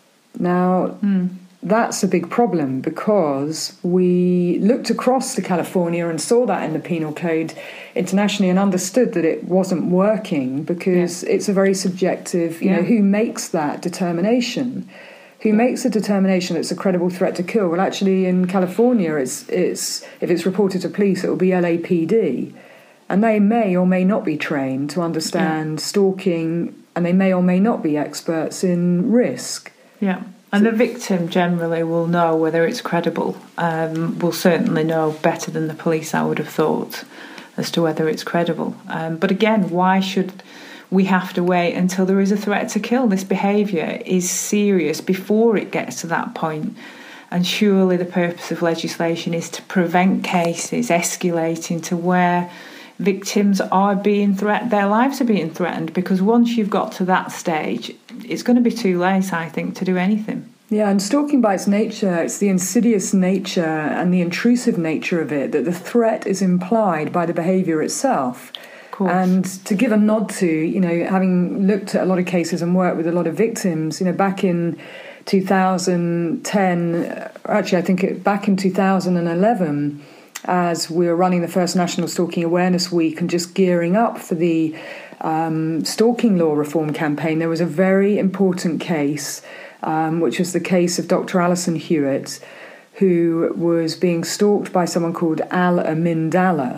C: Now, mm. that's a big problem, because we looked across to California and saw that in the penal code internationally and understood that it wasn't working, because yeah. it's a very subjective, you yeah. know, who makes that determination? Who yeah. makes a determination that it's a credible threat to kill? Well, actually, in California, it's it's if it's reported to police, it will be L A P D. And they may or may not be trained to understand yeah. stalking, and they may or may not be experts in risk.
D: Yeah. And the victim generally will know whether it's credible, um, will certainly know better than the police, I would have thought, as to whether it's credible. Um, but again, why should we have to wait until there is a threat to kill? This behaviour is serious before it gets to that point. And surely the purpose of legislation is to prevent cases escalating to where victims are being threatened, their lives are being threatened, because once you've got to that stage, it's going to be too late, I think, to do anything.
C: Yeah, and stalking by its nature, it's the insidious nature and the intrusive nature of it, that the threat is implied by the behaviour itself.
D: Of course.
C: And to give a nod to, you know, having looked at a lot of cases and worked with a lot of victims, you know, back in two thousand ten, actually I think it, back in two thousand eleven, as we were running the first National Stalking Awareness Week and just gearing up for the um, stalking law reform campaign, there was a very important case, um, which was the case of Doctor Alison Hewitt, who was being stalked by someone called Al Amindala.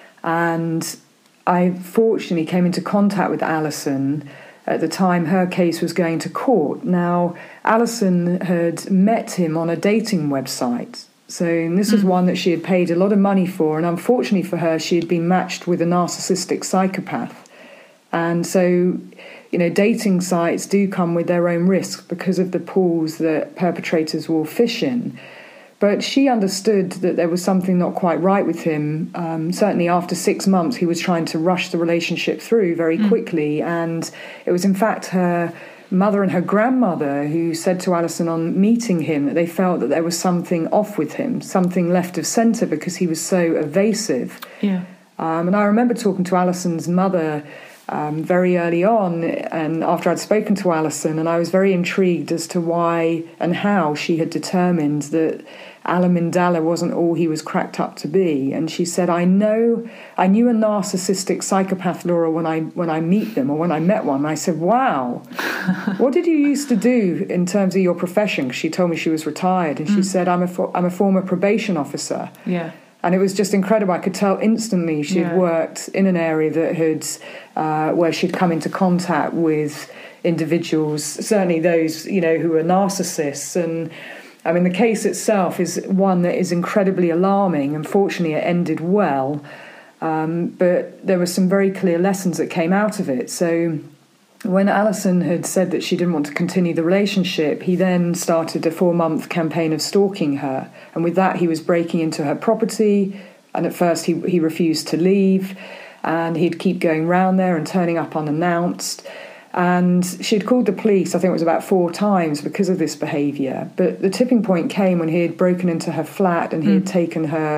C: And I fortunately came into contact with Alison at the time her case was going to court. Now, Alison had met him on a dating website. So this was one that she had paid a lot of money for, and unfortunately for her, she had been matched with a narcissistic psychopath. And so, you know, dating sites do come with their own risks because of the pools that perpetrators will fish in. But she understood that there was something not quite right with him. Um, certainly after six months, he was trying to rush the relationship through very quickly. Mm. And it was, in fact, her mother and her grandmother who said to Alison on meeting him that they felt that there was something off with him, something left of centre, because he was so evasive.
D: Yeah.
C: Um, and I remember talking to Alison's mother um, very early on, and after I'd spoken to Alison, and I was very intrigued as to why and how she had determined that Al Amindala wasn't all he was cracked up to be. And she said, I know, I knew a narcissistic psychopath, Laura, when I when I meet them, or when I met one. And I said, wow, what did you used to do in terms of your profession? Because she told me she was retired. And she mm. said, I'm a, fo- I'm a former probation officer.
D: Yeah.
C: And it was just incredible. I could tell instantly she'd yeah. worked in an area that had, uh, where she'd come into contact with individuals, certainly those, you know, who were narcissists. And I mean, the case itself is one that is incredibly alarming. Unfortunately, it ended well. Um, but there were some very clear lessons that came out of it. So when Alison had said that she didn't want to continue the relationship, he then started a four-month campaign of stalking her. And with that, he was breaking into her property. And at first, he, he refused to leave. And he'd keep going round there and turning up unannounced. And she'd called the police, I think it was about four times, because of this behaviour. But the tipping point came when he had broken into her flat and he mm. had taken her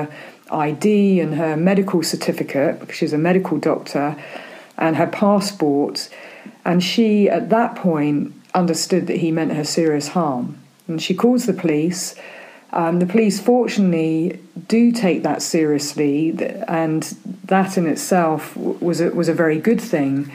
C: I D and her medical certificate, because she's a medical doctor, and her passport. And she, at that point, understood that he meant her serious harm. And she calls the police. Um, the police, fortunately, do take that seriously, and that in itself was a, was a very good thing.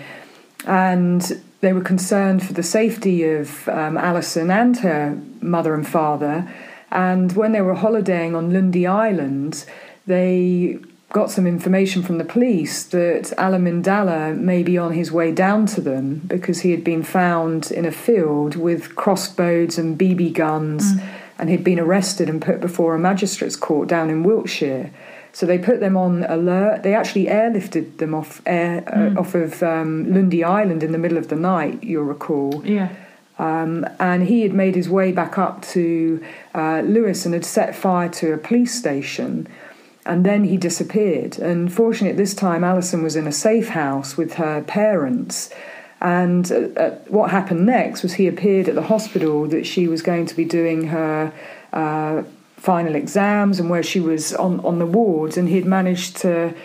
C: And they were concerned for the safety of um, Alison and her mother and father. And when they were holidaying on Lundy Island, they got some information from the police that Alan Mindala may be on his way down to them, because he had been found in a field with crossbows and B B guns, mm. and he'd been arrested and put before a magistrate's court down in Wiltshire. So they put them on alert. They actually airlifted them off air mm. uh, off of um, Lundy Island in the middle of the night, you'll recall.
D: Yeah.
C: Um, and he had made his way back up to uh, Lewes and had set fire to a police station. And then he disappeared. And fortunately, at this time, Alison was in a safe house with her parents. And uh, uh, what happened next was he appeared at the hospital that she was going to be doing her uh, final exams, and where she was on, on the wards. And he'd managed to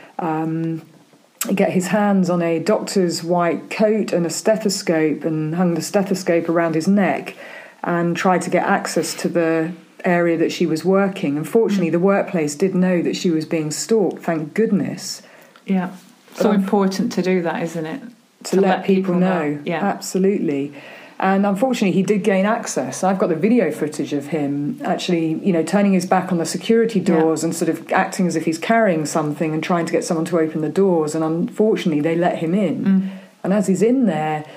C: um, get his hands on a doctor's white coat and a stethoscope, and hung the stethoscope around his neck and tried to get access to the area that she was working. Unfortunately, the workplace did know that she was being stalked, thank goodness.
D: Yeah. So um, important to do that, isn't it?
C: To, to let, let people, people know. know.
D: Yeah.
C: Absolutely. And unfortunately, he did gain access. I've got the video footage of him actually, you know, turning his back on the security doors yeah. and sort of acting as if he's carrying something and trying to get someone to open the doors. And unfortunately, they let him in. Mm. And as he's in there,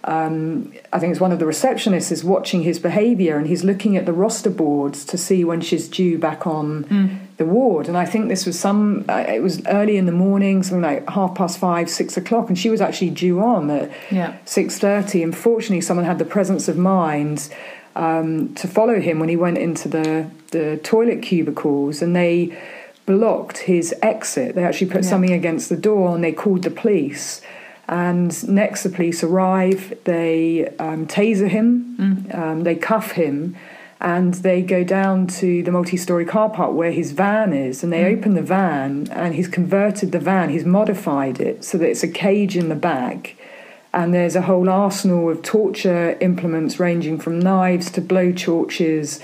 C: Um, I think it's one of the receptionists is watching his behaviour, and he's looking at the roster boards to see when she's due back on mm. the ward. And I think this was some, uh, it was early in the morning, something like half past five, six o'clock, and she was actually due on at yeah. six thirty. And fortunately, someone had the presence of mind um, to follow him when he went into the, the toilet cubicles, and they blocked his exit. They actually put yeah. something against the door, and they called the police. And next the police arrive, they um, taser him, mm. um, they cuff him, and they go down to the multi-storey car park where his van is, and they mm. open the van, and he's converted the van, he's modified it so that it's a cage in the back, and there's a whole arsenal of torture implements ranging from knives to blowtorches.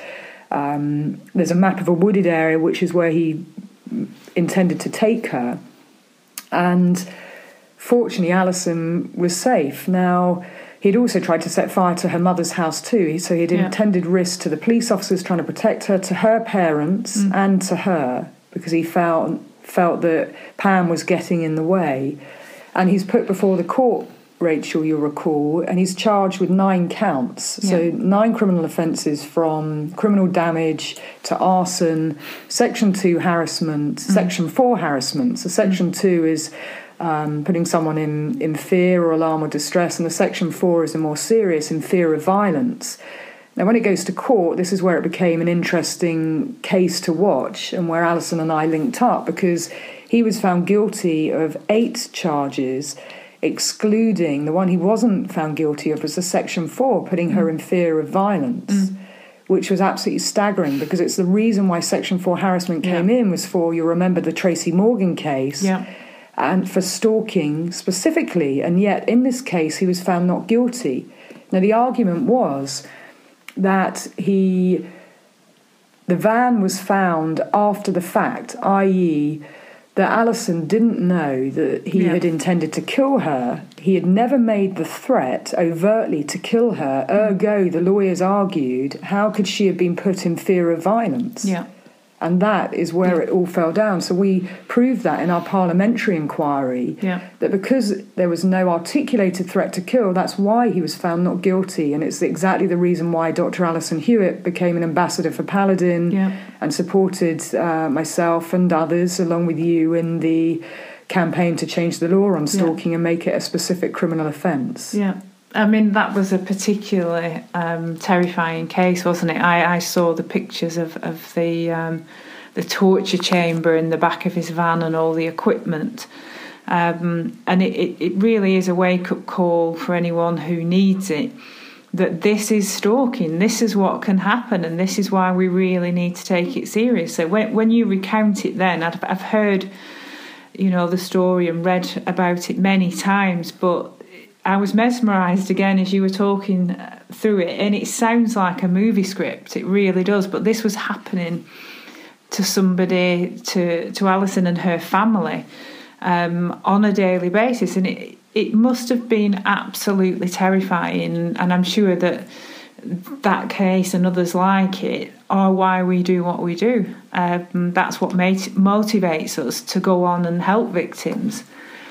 C: Um, there's a map of a wooded area, which is where he intended to take her. And fortunately, Alison was safe. Now, he'd also tried to set fire to her mother's house too, so he'd yeah. intended risk to the police officers trying to protect her, to her parents mm. and to her, because he felt felt that Pam was getting in the way. And he's put before the court, Rachel, you'll recall, and he's charged with nine counts. Yeah. So nine criminal offences, from criminal damage to arson, Section two harassment, mm. Section four harassment. So Section mm. two is Um, putting someone in, in fear or alarm or distress, and the Section four is the more serious, in fear of violence. Now, when it goes to court, this is where it became an interesting case to watch, and where Alison and I linked up, because he was found guilty of eight charges, excluding the one he wasn't found guilty of was the Section four, putting mm. her in fear of violence, mm. which was absolutely staggering, because it's the reason why Section four harassment came yeah. in was for, you remember the Tracy Morgan case,
D: yeah.
C: and for stalking specifically, and yet in this case he was found not guilty. Now, the argument was that he, the van was found after the fact, that is that Alison didn't know that he yeah. had intended to kill her. He had never made the threat overtly to kill her, ergo the lawyers argued, how could she have been put in fear of violence?
D: Yeah.
C: And that is where yeah. it all fell down. So we proved that in our parliamentary inquiry,
D: yeah.
C: that because there was no articulated threat to kill, that's why he was found not guilty. And it's exactly the reason why Doctor Alison Hewitt became an ambassador for Paladin
D: yeah.
C: and supported uh, myself and others, along with you, in the campaign to change the law on stalking yeah. and make it a specific criminal offence.
D: Yeah. I mean, that was a particularly um, terrifying case, wasn't it? I, I saw the pictures of, of the um, the torture chamber in the back of his van and all the equipment. Um, and it, it, it really is a wake-up call for anyone who needs it, that this is stalking, this is what can happen, and this is why we really need to take it serious. So when when you recount it then, I've, I've heard, you know, the story and read about it many times, but I was mesmerised again as you were talking through it, and it sounds like a movie script, it really does, but this was happening to somebody, to, to Alison and her family um, on a daily basis, and it It must have been absolutely terrifying, and I'm sure that that case and others like it are why we do what we do. Um, that's what mate, motivates us to go on and help victims.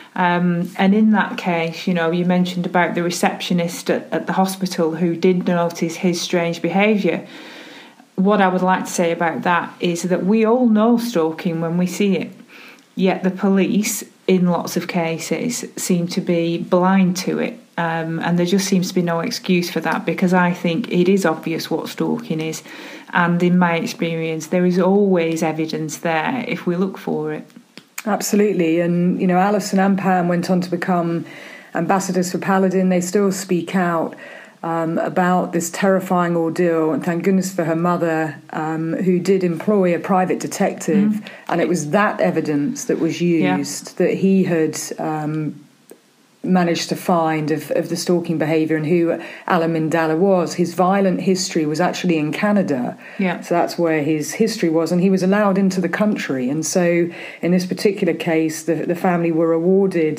D: Um, and in that case, you know, you mentioned about the receptionist at, at the hospital who did notice his strange behaviour. What I would like to say about that is that we all know stalking when we see it, yet the police, in lots of cases, seem to be blind to it, um, and there just seems to be no excuse for that, because I think it is obvious what stalking is, and in my experience there is always evidence there if we look for it.
C: Absolutely. And you know, Alison and Pam went on to become ambassadors for Paladin. They still speak out Um, about this terrifying ordeal, and thank goodness for her mother, um, who did employ a private detective, mm. and it was that evidence that was used, yeah. that he had um, managed to find of, of the stalking behaviour and who Alan Mindala was. His violent history was actually in Canada,
D: yeah.
C: so that's where his history was, and he was allowed into the country. And so in this particular case, the, the family were awarded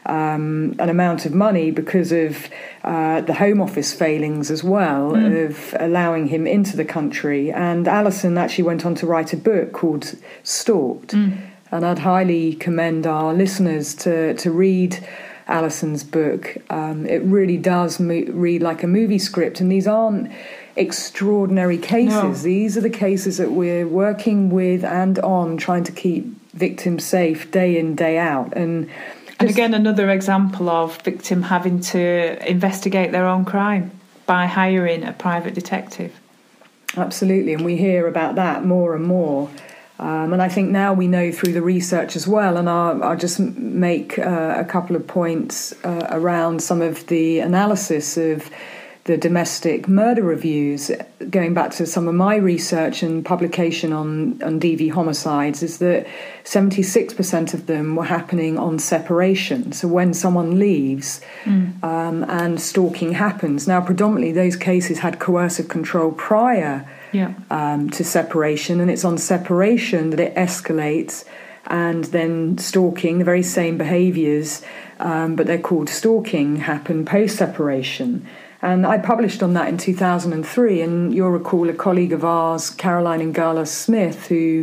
C: um, an amount of money because of uh, the Home Office failings as well, mm. of allowing him into the country. And Alison actually went on to write a book called Stalked, mm. and I'd highly commend our listeners to, to read Alison's book. Um, it really does mo- read like a movie script, and these aren't extraordinary cases. No. These are the cases that we're working with and on, trying to keep victims safe day in, day out. And, just,
D: and again, another example of victim having to investigate their own crime by hiring a private detective.
C: Absolutely, and we hear about that more and more. Um, and I think now we know through the research as well, and I'll, I'll just make uh, a couple of points uh, around some of the analysis of the domestic murder reviews, going back to some of my research and publication on, on D V homicides, is that seventy-six percent of them were happening on separation. So when someone leaves mm. um, and stalking happens. Now, predominantly those cases had coercive control prior Yeah. Um, to separation, and it's on separation that it escalates, and then stalking, the very same behaviours, um, but they're called stalking, happen post-separation. And I published on that in two thousand three, and you'll recall a colleague of ours, Caroline Ngala Smith, who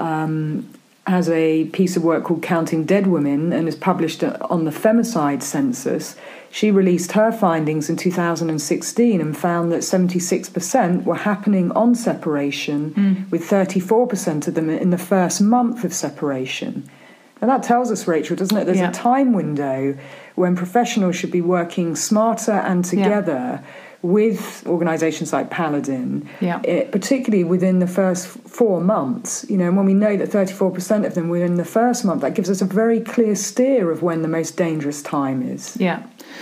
C: um, has a piece of work called Counting Dead Women and is published on the femicide census. She released her findings in two thousand sixteen and found that seventy-six percent were happening on separation, mm. with thirty-four percent of them in the first month of separation. And that tells us, Rachel, doesn't it? There's yeah. a time window when professionals should be working smarter and together yeah. with organisations like Paladin,
D: yeah.
C: it, particularly within the first four months. You know, and when we know that thirty-four percent of them were in the first month, that gives us a very clear steer of when the most dangerous time is.
D: Yeah.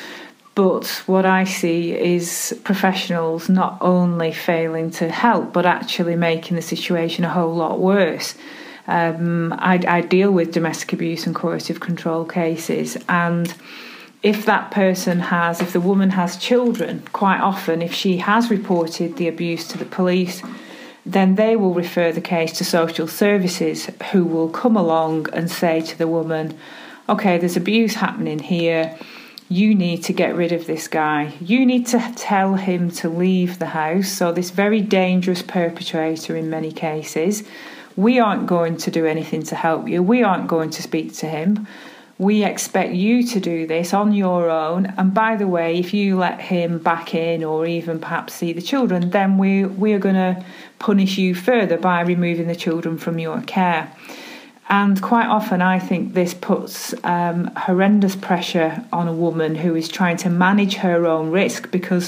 D: But what I see is professionals not only failing to help, but actually making the situation a whole lot worse. Um, I, I deal with domestic abuse and coercive control cases, and if that person has, if the woman has children, quite often, if she has reported the abuse to the police, then they will refer the case to social services, who will come along and say to the woman, okay, there's abuse happening here. You need to get rid of this guy. You need to tell him to leave the house. So this very dangerous perpetrator in many cases, we aren't going to do anything to help you. We aren't going to speak to him. We expect you to do this on your own. And by the way, if you let him back in or even perhaps see the children, then we, we are going to punish you further by removing the children from your care. And quite often I think this puts um, horrendous pressure on a woman who is trying to manage her own risk, because,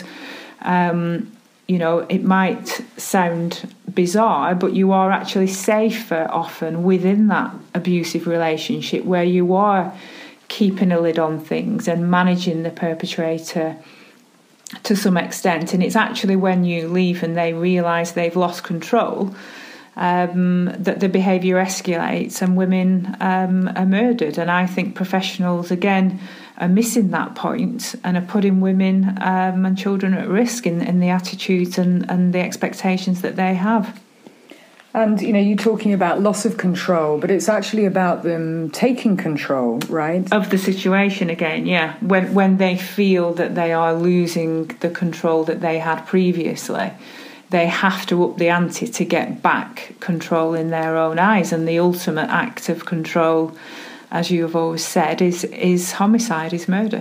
D: um, you know, it might sound bizarre, but you are actually safer often within that abusive relationship, where you are keeping a lid on things and managing the perpetrator to some extent. And it's actually when you leave and they realise they've lost control um, that the behaviour escalates and women um, are murdered. And I think professionals, again, are missing that point and are putting women um, and children at risk in, in the attitudes and, and the expectations that they have.
C: And, you know, you're talking about loss of control, but it's actually about them taking control, right?
D: Of the situation again, yeah. When when they feel that they are losing the control that they had previously, they have to up the ante to get back control in their own eyes. And the ultimate act of control, as you have always said, is, is homicide, is murder.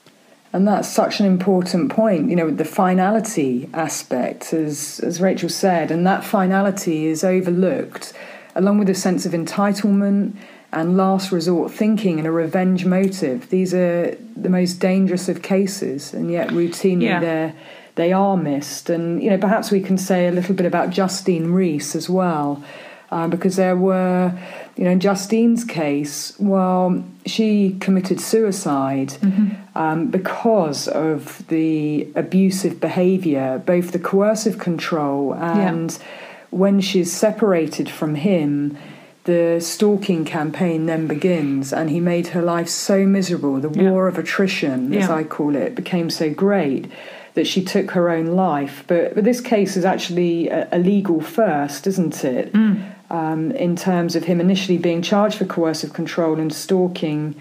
C: And that's such an important point, you know, the finality aspect, as as Rachel said, and that finality is overlooked, along with a sense of entitlement and last resort thinking and a revenge motive. These are the most dangerous of cases, and yet routinely
D: yeah.
C: they're, they are missed. And, you know, perhaps we can say a little bit about Justine Rees as well, uh, because there were, you know, in Justine's case, well, she committed suicide mm-hmm. um, because of the abusive behaviour, both the coercive control and yeah. when she's separated from him, the stalking campaign then begins, and he made her life so miserable. The yeah. war of attrition, yeah. as I call it, became so great that she took her own life. But, but this case is actually a, a legal first, isn't it? Mm. Um, in terms of him initially being charged for coercive control and stalking,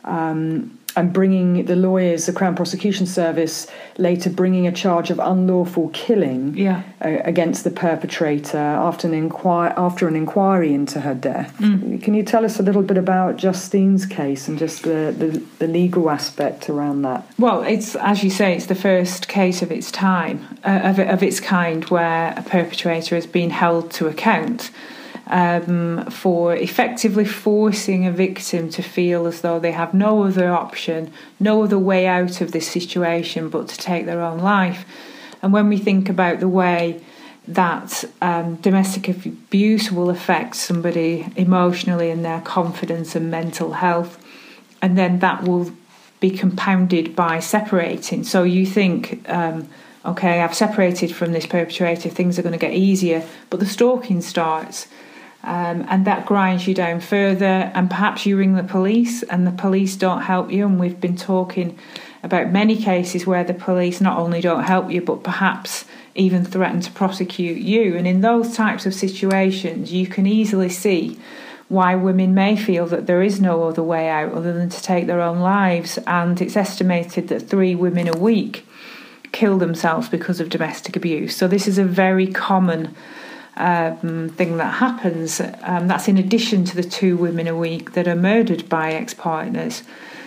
C: um, and bringing the lawyers, the Crown Prosecution Service, later bringing a charge of unlawful killing
D: yeah.
C: uh, against the perpetrator after an, inquir- after an inquiry into her death. Mm. Can you tell us a little bit about Justine's case and just the, the, the legal aspect around that?
D: Well, it's, as you say, it's the first case of its time, uh, of, of its kind, where a perpetrator has been held to account Um, for effectively forcing a victim to feel as though they have no other option, no other way out of this situation but to take their own life. And when we think about the way that um, domestic abuse will affect somebody emotionally and their confidence and mental health, and then that will be compounded by separating. So you think, um, okay, I've separated from this perpetrator, things are going to get easier, but the stalking starts. Um, and that grinds you down further, and perhaps you ring the police and the police don't help you. And we've been talking about many cases where the police not only don't help you but perhaps even threaten to prosecute you. And in those types of situations you can easily see why women may feel that there is no other way out other than to take their own lives. And it's estimated that three women a week kill themselves because of domestic abuse. So this is a very common Um, thing that happens. Um, that's in addition to the two women a week that are murdered by ex-partners.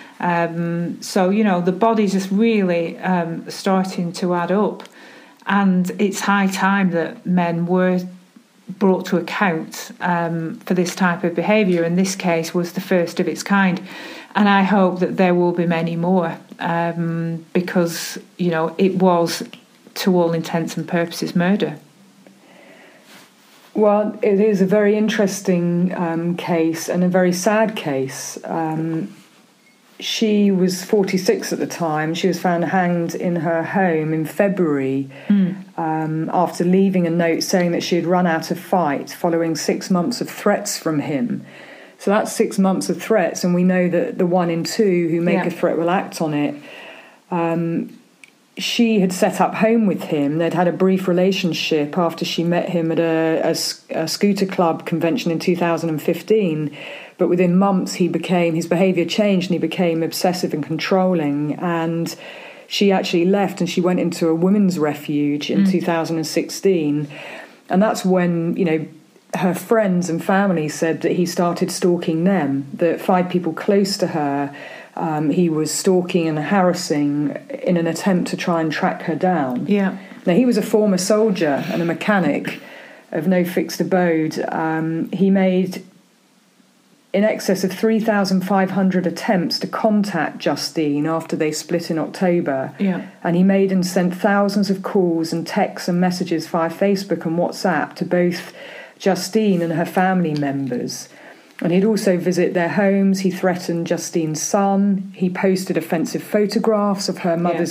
D: Um, so, you know, the body's just really um, starting to add up. And it's high time that men were brought to account um, for this type of behaviour. And this case was the first of its kind. And I hope that there will be many more um, because, you know, it was, to all intents and purposes, murder.
C: Well, it is a very interesting um, case and a very sad case. Um, she was forty-six at the time. She was found hanged in her home in February mm. um, after leaving a note saying that she had run out of fight following six months of threats from him. So that's six months of threats, and we know that the one in two who make yeah. a threat will act on it. Um, She had set up home with him. They'd had a brief relationship after she met him at a, a, a scooter club convention in two thousand fifteen. But within months, he became his behaviour changed and he became obsessive and controlling. And she actually left and she went into a women's refuge in mm. two thousand sixteen. And that's when, you know, her friends and family said that he started stalking them, that five people close to her Um, he was stalking and harassing in an attempt to try and track her down.
D: Yeah.
C: Now, he was a former soldier and a mechanic of no fixed abode. Um, he made in excess of three thousand five hundred attempts to contact Justine after they split in October.
D: Yeah.
C: And he made and sent thousands of calls and texts and messages via Facebook and WhatsApp to both Justine and her family members. And he'd also visit their homes. He threatened Justine's son. He posted offensive photographs of her mother's yeah.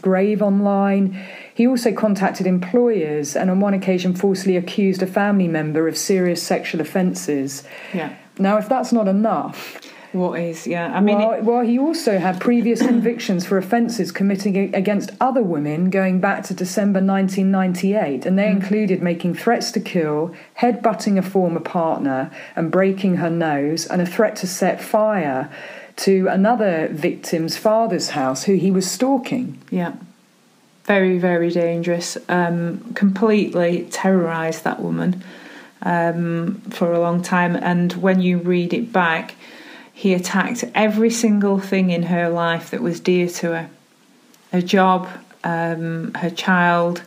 C: grave online. He also contacted employers and on one occasion falsely accused a family member of serious sexual offences.
D: Yeah.
C: Now, if that's not enough...
D: What is, yeah. I mean,
C: well,
D: it,
C: well, he also had previous convictions for offences committed against other women going back to December nineteen ninety-eight, and they mm. included making threats to kill, headbutting a former partner and breaking her nose, and a threat to set fire to another victim's father's house who he was stalking.
D: Yeah. Very, very dangerous. Um, completely terrorised that woman um, for a long time. And when you read it back, he attacked every single thing in her life that was dear to her. Her job, um, her child,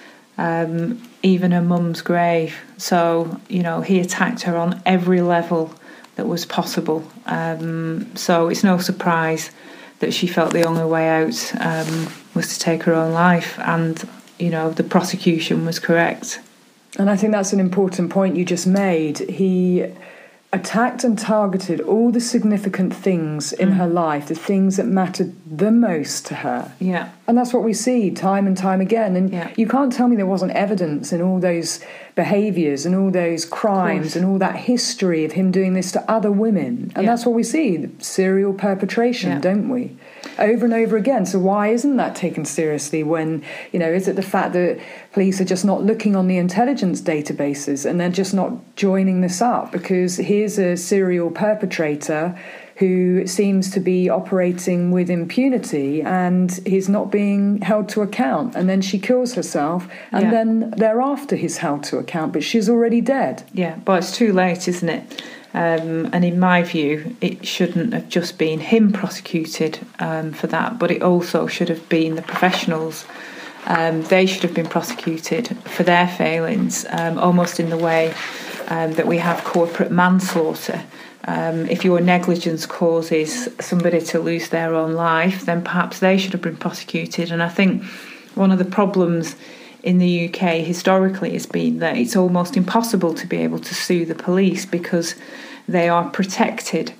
D: um, even her mum's grave. So, you know, he attacked her on every level that was possible. Um, so it's no surprise that she felt the only way out um, was to take her own life. And, you know, the prosecution was correct.
C: And I think that's an important point you just made. He attacked and targeted all the significant things in mm. her life, the things that mattered the most to her.
D: Yeah.
C: And that's what we see time and time again. And
D: yeah.
C: you can't tell me there wasn't evidence in all those behaviours and all those crimes and all that history of him doing this to other women. And
D: yeah.
C: that's what we see, the serial perpetration,
D: yeah.
C: don't we? Over and over again. So why isn't that taken seriously when, you know, is it the fact that police are just not looking on the intelligence databases and they're just not joining this up? Because here's a serial perpetrator who seems to be operating with impunity and he's not being held to account. And then she kills herself and
D: yeah.
C: then thereafter he's held to account, but she's already dead.
D: Yeah, but it's too late, isn't it? Um, and in my view, it shouldn't have just been him prosecuted um, for that, but it also should have been the professionals. Um, they should have been prosecuted for their failings, um, almost in the way um, that we have corporate manslaughter. Um, if your negligence causes somebody to lose their own life, then perhaps they should have been prosecuted. And I think one of the problems in the U K historically has been that it's almost impossible to be able to sue the police because they are protected,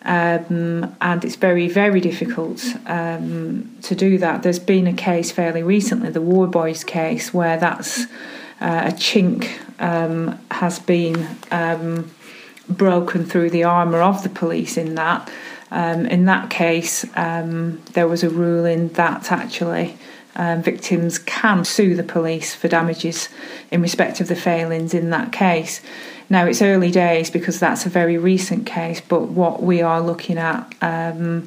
D: um, and it's very, very difficult um, to do that. There's been a case fairly recently, the Warboys case, where that's uh, a chink um, has been um, broken through the armour of the police in that. Um, in that case, um, there was a ruling that actually Um, victims can sue the police for damages in respect of the failings in that case. Now, it's early days because that's a very recent case, but what we are looking at um,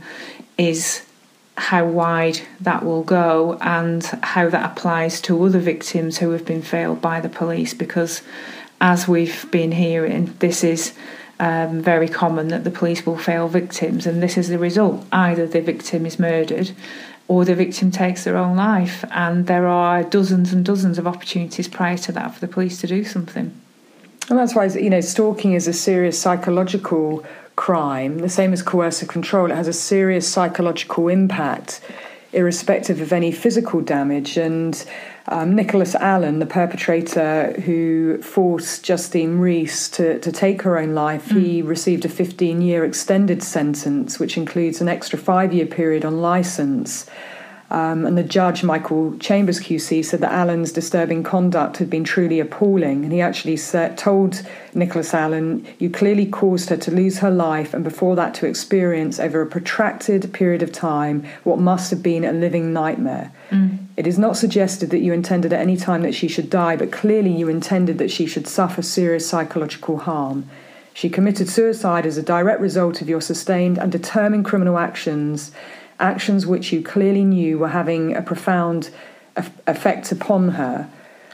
D: is how wide that will go and how that applies to other victims who have been failed by the police, because as we've been hearing, this is um, very common that the police will fail victims, and this is the result. Either the victim is murdered or the victim takes their own life, and there are dozens and dozens of opportunities prior to that for the police to do something.
C: And that's why, you know, stalking is a serious psychological crime, the same as coercive control. It has a serious psychological impact, irrespective of any physical damage. And um, Nicholas Allen, the perpetrator who forced Justine Rees to, to take her own life, mm. he received a fifteen-year extended sentence, which includes an extra five-year period on licence. Um, and the judge, Michael Chambers Q C, said that Allen's disturbing conduct had been truly appalling. And he actually said, told Nicholas Allen, "You clearly caused her to lose her life and before that to experience over a protracted period of time what must have been a living nightmare. Mm. It is not suggested that you intended at any time that she should die, but clearly you intended that she should suffer serious psychological harm. She committed suicide as a direct result of your sustained and determined criminal actions, actions which you clearly knew were having a profound effect upon her."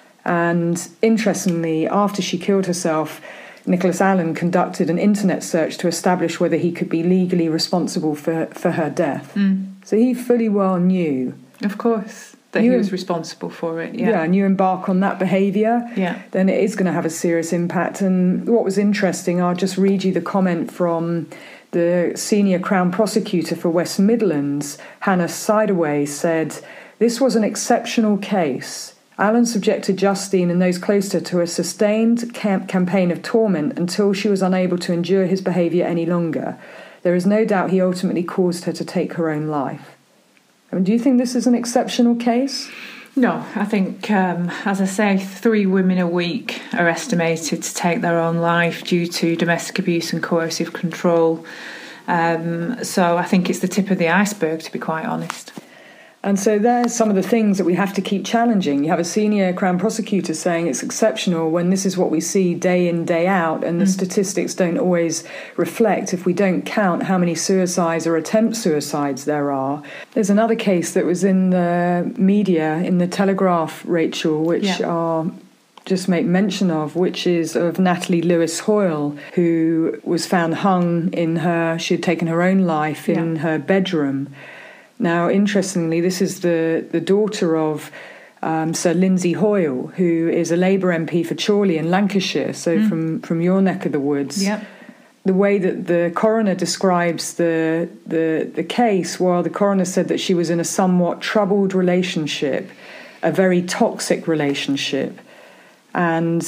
C: And interestingly, after she killed herself, Nicholas Allen conducted an internet search to establish whether he could be legally responsible for, for her death. Mm. So he fully well knew.
D: Of course, that you, he was responsible for it. Yeah.
C: yeah, and you embark on that behaviour,
D: yeah.
C: then it is going to have a serious impact. And what was interesting, I'll just read you the comment from the senior Crown prosecutor for West Midlands, Hannah Sidaway, said, "This was an exceptional case. Allen subjected Justine and those close to her to a sustained camp- campaign of torment until she was unable to endure his behaviour any longer. There is no doubt he ultimately caused her to take her own life." I mean, do you think this is an exceptional case?
D: No, I think, um, as I say, three women a week are estimated to take their own life due to domestic abuse and coercive control. Um, so I think it's the tip of the iceberg, to be quite honest.
C: And so there's some of the things that we have to keep challenging. You have a senior Crown prosecutor saying it's exceptional when this is what we see day in, day out, and the mm. statistics don't always reflect if we don't count how many suicides or attempt suicides there are. There's another case that was in the media, in the Telegraph, Rachel, which yeah. are... just make mention of, which is of Natalie Lewis Hoyle, who was found hung in her, she had taken her own life in yeah. her bedroom. Now, interestingly, this is the, the daughter of um, Sir Lindsay Hoyle, who is a Labour M P for Chorley in Lancashire, so mm. from, from your neck of the woods.
D: Yep.
C: The way that the coroner describes the, the the case, well, the coroner said that she was in a somewhat troubled relationship, a very toxic relationship. And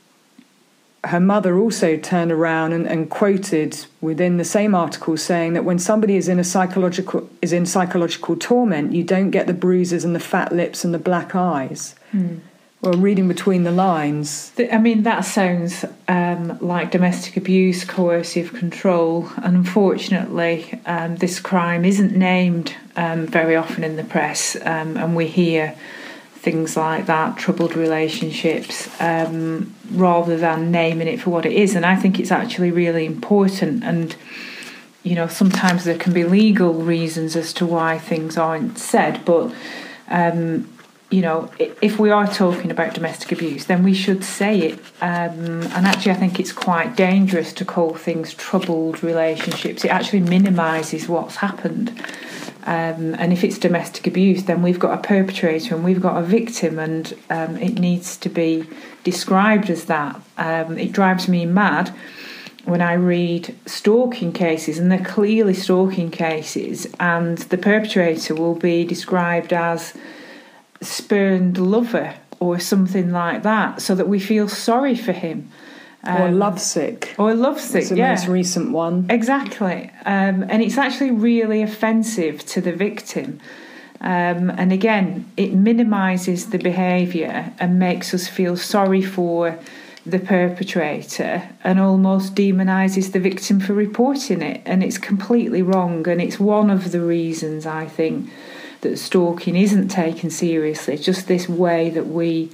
C: her mother also turned around and, and quoted within the same article saying that when somebody is in a psychological is in psychological torment, you don't get the bruises and the fat lips and the black eyes. Mm. Well, reading between the lines,
D: I mean, that sounds um, like domestic abuse, coercive control, and unfortunately, um, this crime isn't named um, very often in the press, um, and we hear things like that, troubled relationships, um, rather than naming it for what it is. And I think it's actually really important. And, you know, sometimes there can be legal reasons as to why things aren't said. But, um, you know, if we are talking about domestic abuse, then we should say it. Um, and actually, I think it's quite dangerous to call things troubled relationships. It actually minimises what's happened. Um, and if it's domestic abuse, then we've got a perpetrator and we've got a victim, and um, it needs to be described as that. Um, it drives me mad when I read stalking cases, and they're clearly stalking cases, and the perpetrator will be described as spurned lover or something like that, so that we feel sorry for him.
C: Um, or lovesick.
D: Or lovesick,
C: it's the
D: yeah.
C: most recent one.
D: Exactly. Um, and it's actually really offensive to the victim. Um, and again, it minimises the behaviour and makes us feel sorry for the perpetrator and almost demonises the victim for reporting it. And it's completely wrong. And it's one of the reasons, I think, that stalking isn't taken seriously. It's just this way that we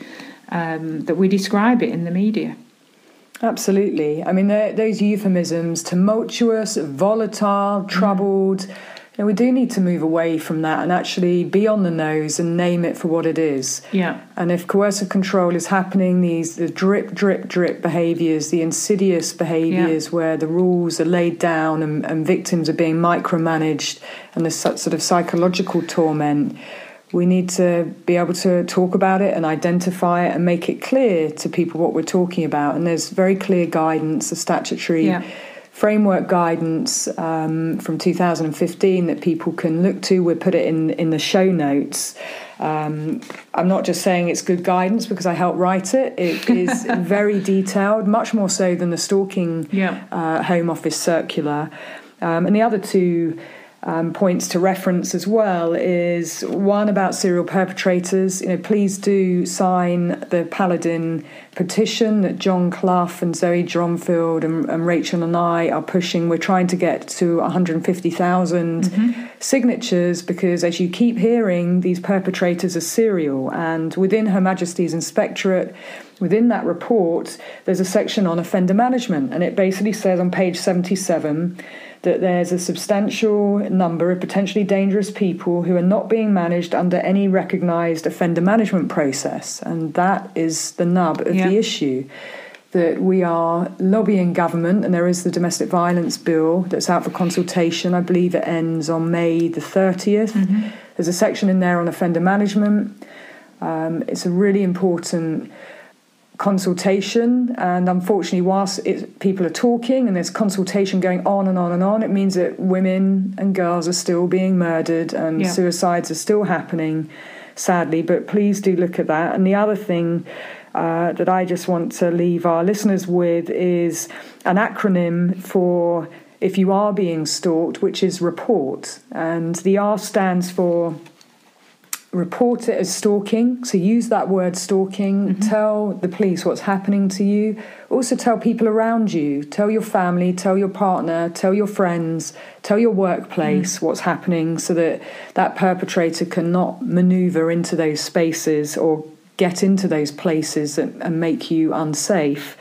D: um, that we describe it in the media.
C: Absolutely. I mean, those euphemisms, tumultuous, volatile, troubled, mm. you know, we do need to move away from that and actually be on the nose and name it for what it is.
D: Yeah.
C: And if coercive control is happening, these the drip, drip, drip behaviours, the insidious behaviours yeah. where the rules are laid down and, and victims are being micromanaged and there's such sort of psychological torment, we need to be able to talk about it and identify it and make it clear to people what we're talking about. And there's very clear guidance, a statutory yeah. framework guidance um, from two thousand fifteen that people can look to. We'll put it in, in the show notes. Um, I'm not just saying it's good guidance because I helped write it. It is very detailed, much more so than the stalking
D: yeah.
C: uh, Home Office circular. Um, and the other two Um, points to reference as well is one about serial perpetrators. You know, please do sign the Paladin petition that John Clough and Zoe Dronfield and, and Rachel and I are pushing. We're trying to get to one hundred fifty thousand mm-hmm. signatures because, as you keep hearing, these perpetrators are serial. And within Her Majesty's Inspectorate, within that report, there's a section on offender management, and it basically says on page seventy-seven that there's a substantial number of potentially dangerous people who are not being managed under any recognised offender management process. And that is the nub of yeah. the issue, that we are lobbying government, and there is the domestic violence bill that's out for consultation. I believe it ends on May the thirtieth. Mm-hmm. There's a section in there on offender management. Um, it's a really important consultation, and unfortunately whilst it, people are talking and there's consultation going on and on and on, it means that women and girls are still being murdered and yeah. suicides are still happening, sadly. But please do look at that. And the other thing uh, that I just want to leave our listeners with is an acronym for if you are being stalked, which is REPORT. And the R stands for report it as stalking. So use that word stalking. Mm-hmm. Tell the police what's happening to you. Also tell people around you. Tell your family, tell your partner, tell your friends, tell your workplace mm. what's happening, so that that perpetrator cannot maneuver into those spaces or get into those places and, and make you unsafe.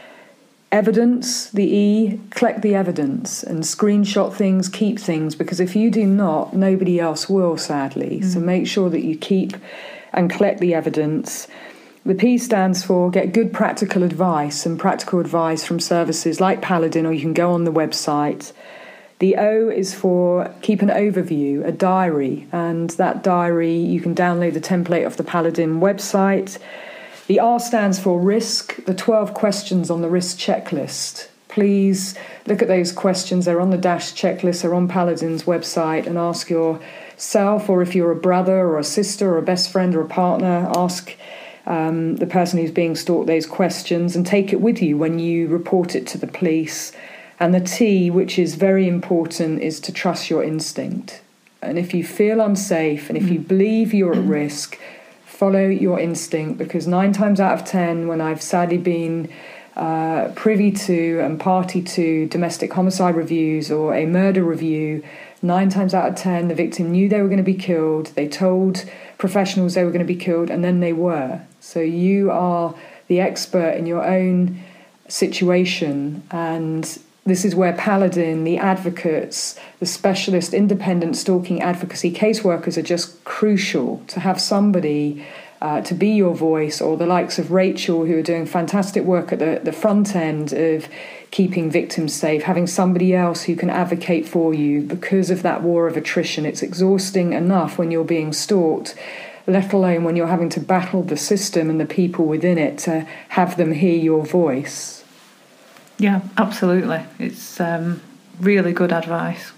C: Evidence, the E, collect the evidence and screenshot things, keep things, because if you do not, nobody else will, sadly. Mm. So make sure that you keep and collect the evidence. The P stands for get good practical advice, and practical advice from services like Paladin, or you can go on the website. The O is for keep an overview, a diary, and that diary, you can download the template off the Paladin website. The R stands for risk, the twelve questions on the risk checklist. Please look at those questions. They're on the DASH checklist, they're on Paladin's website, and ask yourself, or if you're a brother or a sister or a best friend or a partner, ask um, the person who's being stalked those questions and take it with you when you report it to the police. And the T, which is very important, is to trust your instinct. And if you feel unsafe and if you believe you're at risk, follow your instinct, because nine times out of ten, when I've sadly been uh, privy to and party to domestic homicide reviews or a murder review, nine times out of ten, the victim knew they were going to be killed. They told professionals they were going to be killed, and then they were. So you are the expert in your own situation, and this is where Paladin, the advocates, the specialist independent stalking advocacy caseworkers are just crucial to have somebody uh, to be your voice, or the likes of Rachel, who are doing fantastic work at the, the front end of keeping victims safe, having somebody else who can advocate for you because of that war of attrition. It's exhausting enough when you're being stalked, let alone when you're having to battle the system and the people within it to have them hear your voice.
D: Yeah, absolutely. It's um, really good advice.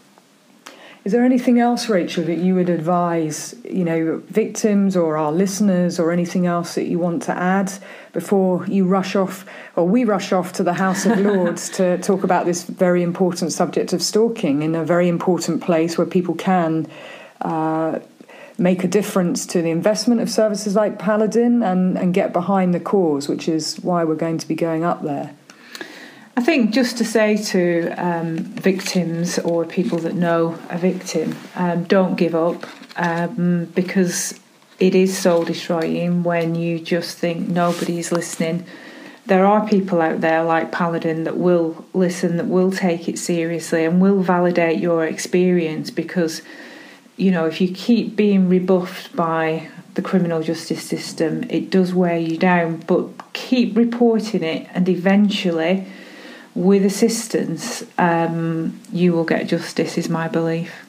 C: Is there anything else, Rachel, that you would advise, you know, victims or our listeners, or anything else that you want to add before you rush off, or we rush off to the House of Lords to talk about this very important subject of stalking in a very important place where people can uh, make a difference to the investment of services like Paladin and, and get behind the cause, which is why we're going to be going up there?
D: I think just to say to um, victims or people that know a victim, um, don't give up, um, because it is soul destroying when you just think nobody's listening. There are people out there like Paladin that will listen, that will take it seriously and will validate your experience, because, you know, if you keep being rebuffed by the criminal justice system, it does wear you down. But keep reporting it, and eventually, with assistance, um, you will get justice, is my belief.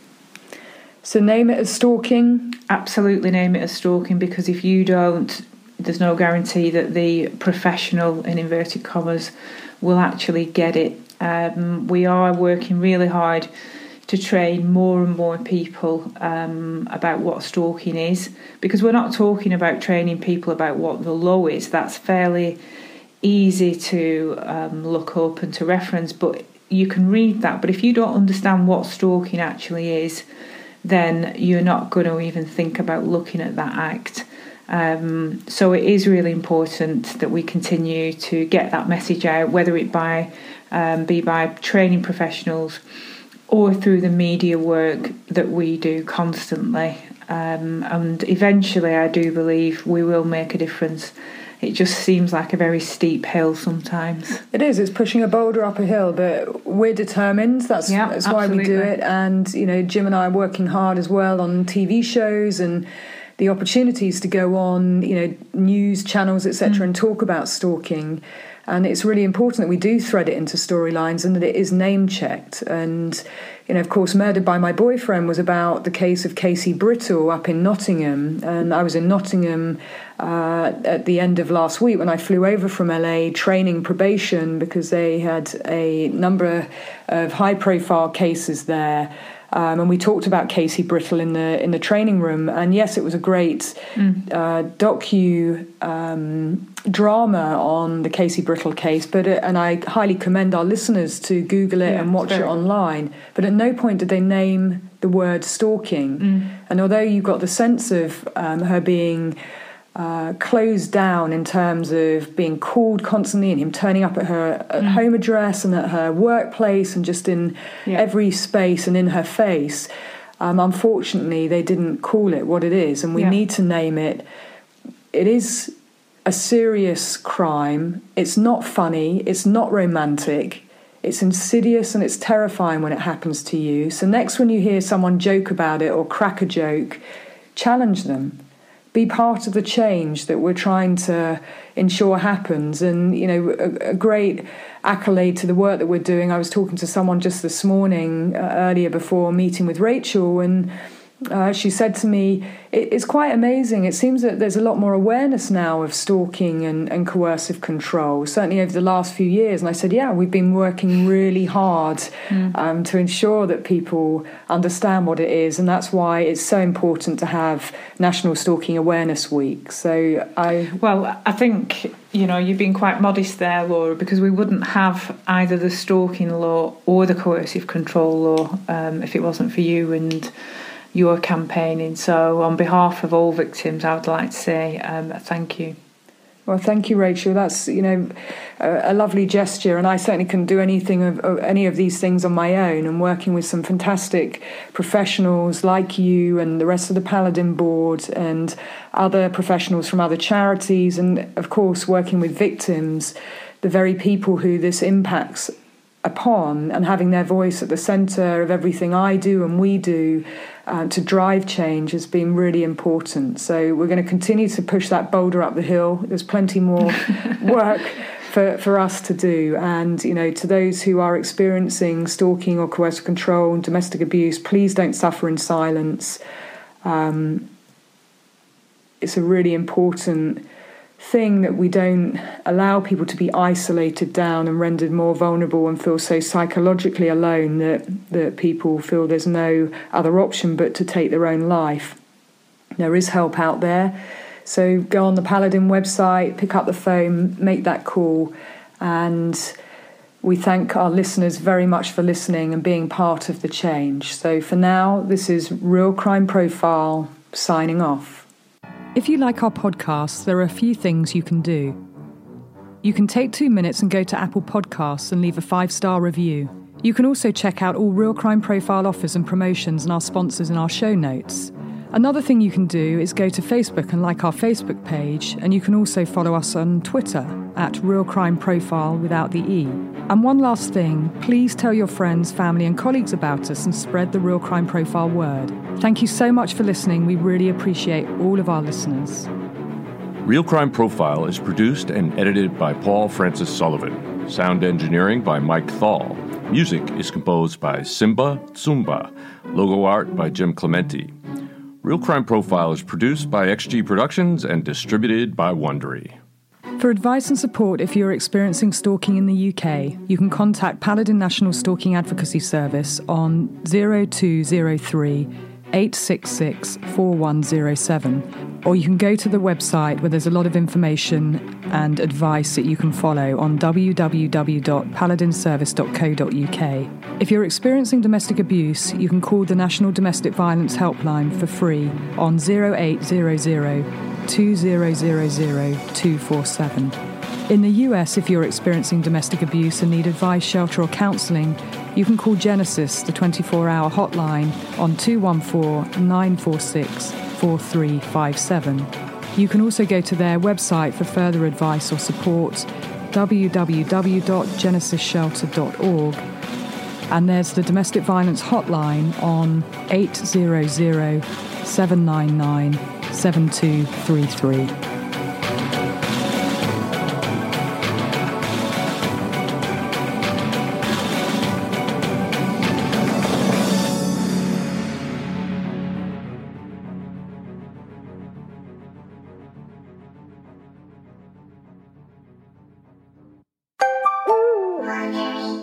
C: So name it as stalking?
D: Absolutely name it as stalking, because if you don't, there's no guarantee that the professional, in inverted commas, will actually get it. Um, we are working really hard to train more and more people um, about what stalking is, because we're not talking about training people about what the law is. That's fairly easy to um, look up and to reference, but you can read that. But if you don't understand what stalking actually is, then you're not going to even think about looking at that act. Um, so it is really important that we continue to get that message out, whether it by um, be by training professionals or through the media work that we do constantly. Um, and eventually, I do believe we will make a difference. It just seems like a very steep hill sometimes.
C: It is. It's pushing a boulder up a hill, but we're determined. That's,
D: yeah,
C: that's why we do it. And, you know, Jim and I are working hard as well on T V shows and the opportunities to go on, you know, news channels, et cetera, mm. and talk about stalking. And it's really important that we do thread it into storylines and that it is name-checked. And, you know, of course, Murdered by My Boyfriend was about the case of Casey Brittle up in Nottingham. And I was in Nottingham uh, at the end of last week when I flew over from L A training probation, because they had a number of high-profile cases there. Um, and we talked about Casey Brittle in the in the training room. And yes, it was a great mm. uh, docu um, drama on the Casey Brittle case. But it, and I highly commend our listeners to Google it yeah, and watch it online. But at no point did they name the word stalking. Mm. And although you got the sense of um, her being uh, closed down in terms of being called constantly and him turning up at her at mm. home address and at her workplace and just in yeah. every space and in her face, um, unfortunately they didn't call it what it is, and we yeah. need to name it. It is a serious crime. It's not funny. It's not romantic. It's insidious and it's terrifying when it happens to you. So next when you hear someone joke about it or crack a joke, challenge them. Be part of the change that we're trying to ensure happens. And, you know, a, a great accolade to the work that we're doing. I was talking to someone just this morning, uh, earlier before meeting with Rachel, and Uh, she said to me, it, it's quite amazing. It seems that there's a lot more awareness now of stalking and, and coercive control, certainly over the last few years. And I said, yeah, we've been working really hard mm. um, to ensure that people understand what it is. And that's why it's so important to have National Stalking Awareness Week. So I...
D: Well, I think, you know, you've been quite modest there, Laura, because we wouldn't have either the stalking law or the coercive control law um, if it wasn't for you and your campaigning. So on behalf of all victims, I would like to say um, thank you.
C: Well, thank you, Rachel. That's, you know, a, a lovely gesture, and I certainly couldn't do anything of, of any of these things on my own. And working with some fantastic professionals like you and the rest of the Paladin board and other professionals from other charities, and of course working with victims, the very people who this impacts upon, and having their voice at the centre of everything I do and we do uh, to drive change has been really important. So we're going to continue to push that boulder up the hill. There's plenty more work for, for us to do. And, you know, to those who are experiencing stalking or coercive control and domestic abuse, please don't suffer in silence. Um, it's a really important thing that we don't allow people to be isolated down and rendered more vulnerable and feel so psychologically alone that, that people feel there's no other option but to take their own life. There is help out there. So go on the Paladin website, pick up the phone, make that call, and we thank our listeners very much for listening and being part of the change. So for now, this is Real Crime Profile signing off.
G: If you like our podcasts, there are a few things you can do. You can take two minutes and go to Apple Podcasts and leave a five-star review. You can also check out all Real Crime Profile offers and promotions and our sponsors in our show notes. Another thing you can do is go to Facebook and like our Facebook page, and you can also follow us on Twitter at Real Crime Profile without the E. And one last thing, please tell your friends, family and colleagues about us and spread the Real Crime Profile word. Thank you so much for listening. We really appreciate all of our listeners.
H: Real Crime Profile is produced and edited by Paul Francis Sullivan. Sound engineering by Mike Thal. Music is composed by Simba Tsumba. Logo art by Jim Clementi. Real Crime Profile is produced by X G Productions and distributed by Wondery.
G: For advice and support if you're experiencing stalking in the U K, you can contact Paladin National Stalking Advocacy Service on zero two zero three, eight six six, four one zero seven, or you can go to the website where there's a lot of information and advice that you can follow on w w w dot paladin service dot co dot u k. If you're experiencing domestic abuse, you can call the National Domestic Violence Helpline for free on zero eight zero zero, two zero zero zero, two four seven. In the U S, if you're experiencing domestic abuse and need advice, shelter or counselling, you can call Genesis, the twenty-four hour hotline, on two one four, nine four six, four three five seven. You can also go to their website for further advice or support, w w w dot genesis shelter dot org. And there's the Domestic Violence Hotline on eight hundred, seven nine nine, seven two three three.
I: Wondery.